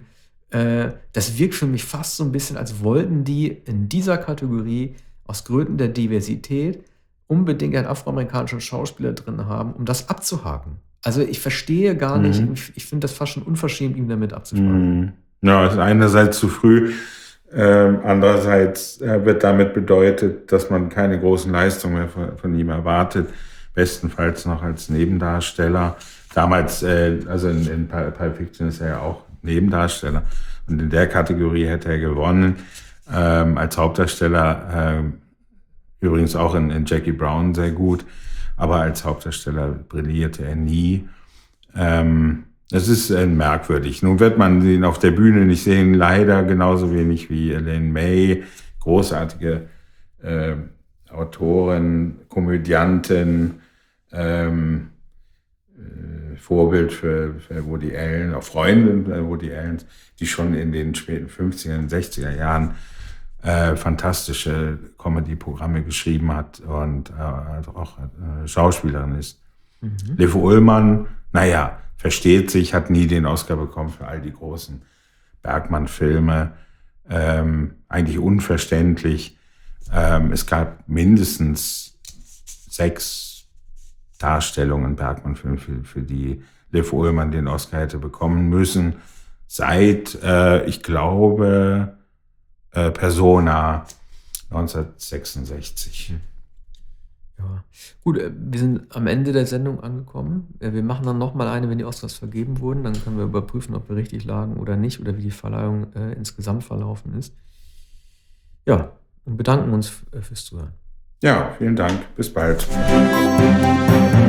Äh, das wirkt für mich fast so ein bisschen, als wollten die in dieser Kategorie aus Gründen der Diversität unbedingt einen afroamerikanischen Schauspieler drin haben, um das abzuhaken. Also ich verstehe gar nicht, Mhm. ich, ich finde das fast schon unverschämt, ihm damit abzusprechen. Mhm. Ja, ist einerseits zu früh, ähm, andererseits äh, wird damit bedeutet, dass man keine großen Leistungen mehr von, von ihm erwartet, bestenfalls noch als Nebendarsteller. Damals, äh, also in, in Pulp Fiction ist er ja auch Nebendarsteller und in der Kategorie hätte er gewonnen. Ähm, als Hauptdarsteller, ähm, übrigens auch in, in Jackie Brown sehr gut, aber als Hauptdarsteller brillierte er nie. Ähm, es ist äh, merkwürdig. Nun wird man ihn auf der Bühne nicht sehen, leider genauso wenig wie Elaine May, großartige äh, Autorin, Komödiantin, ähm, äh, Vorbild für, für Woody Allen, auch Freundin äh, Woody Allens, die schon in den späten fünfziger, sechziger Jahren äh, fantastische Comedy-Programme geschrieben hat und äh, auch äh, Schauspielerin ist. Mhm. Liv Ullmann, naja, versteht sich, hat nie den Oscar bekommen für all die großen Bergman-Filme. Ähm, eigentlich unverständlich. Ähm, es gab mindestens sechs Darstellungen Bergman-Filme, für, für die Liv Ullmann den Oscar hätte bekommen müssen. Seit, äh, ich glaube, äh, Persona neunzehnhundertsechsundsechzig. Ja, gut, äh, wir sind am Ende der Sendung angekommen. Äh, Wir machen dann nochmal eine, wenn die Oscars vergeben wurden. Dann können wir überprüfen, ob wir richtig lagen oder nicht oder wie die Verleihung äh, insgesamt verlaufen ist. Ja, und bedanken uns f- äh, fürs Zuhören. Ja, vielen Dank. Bis bald.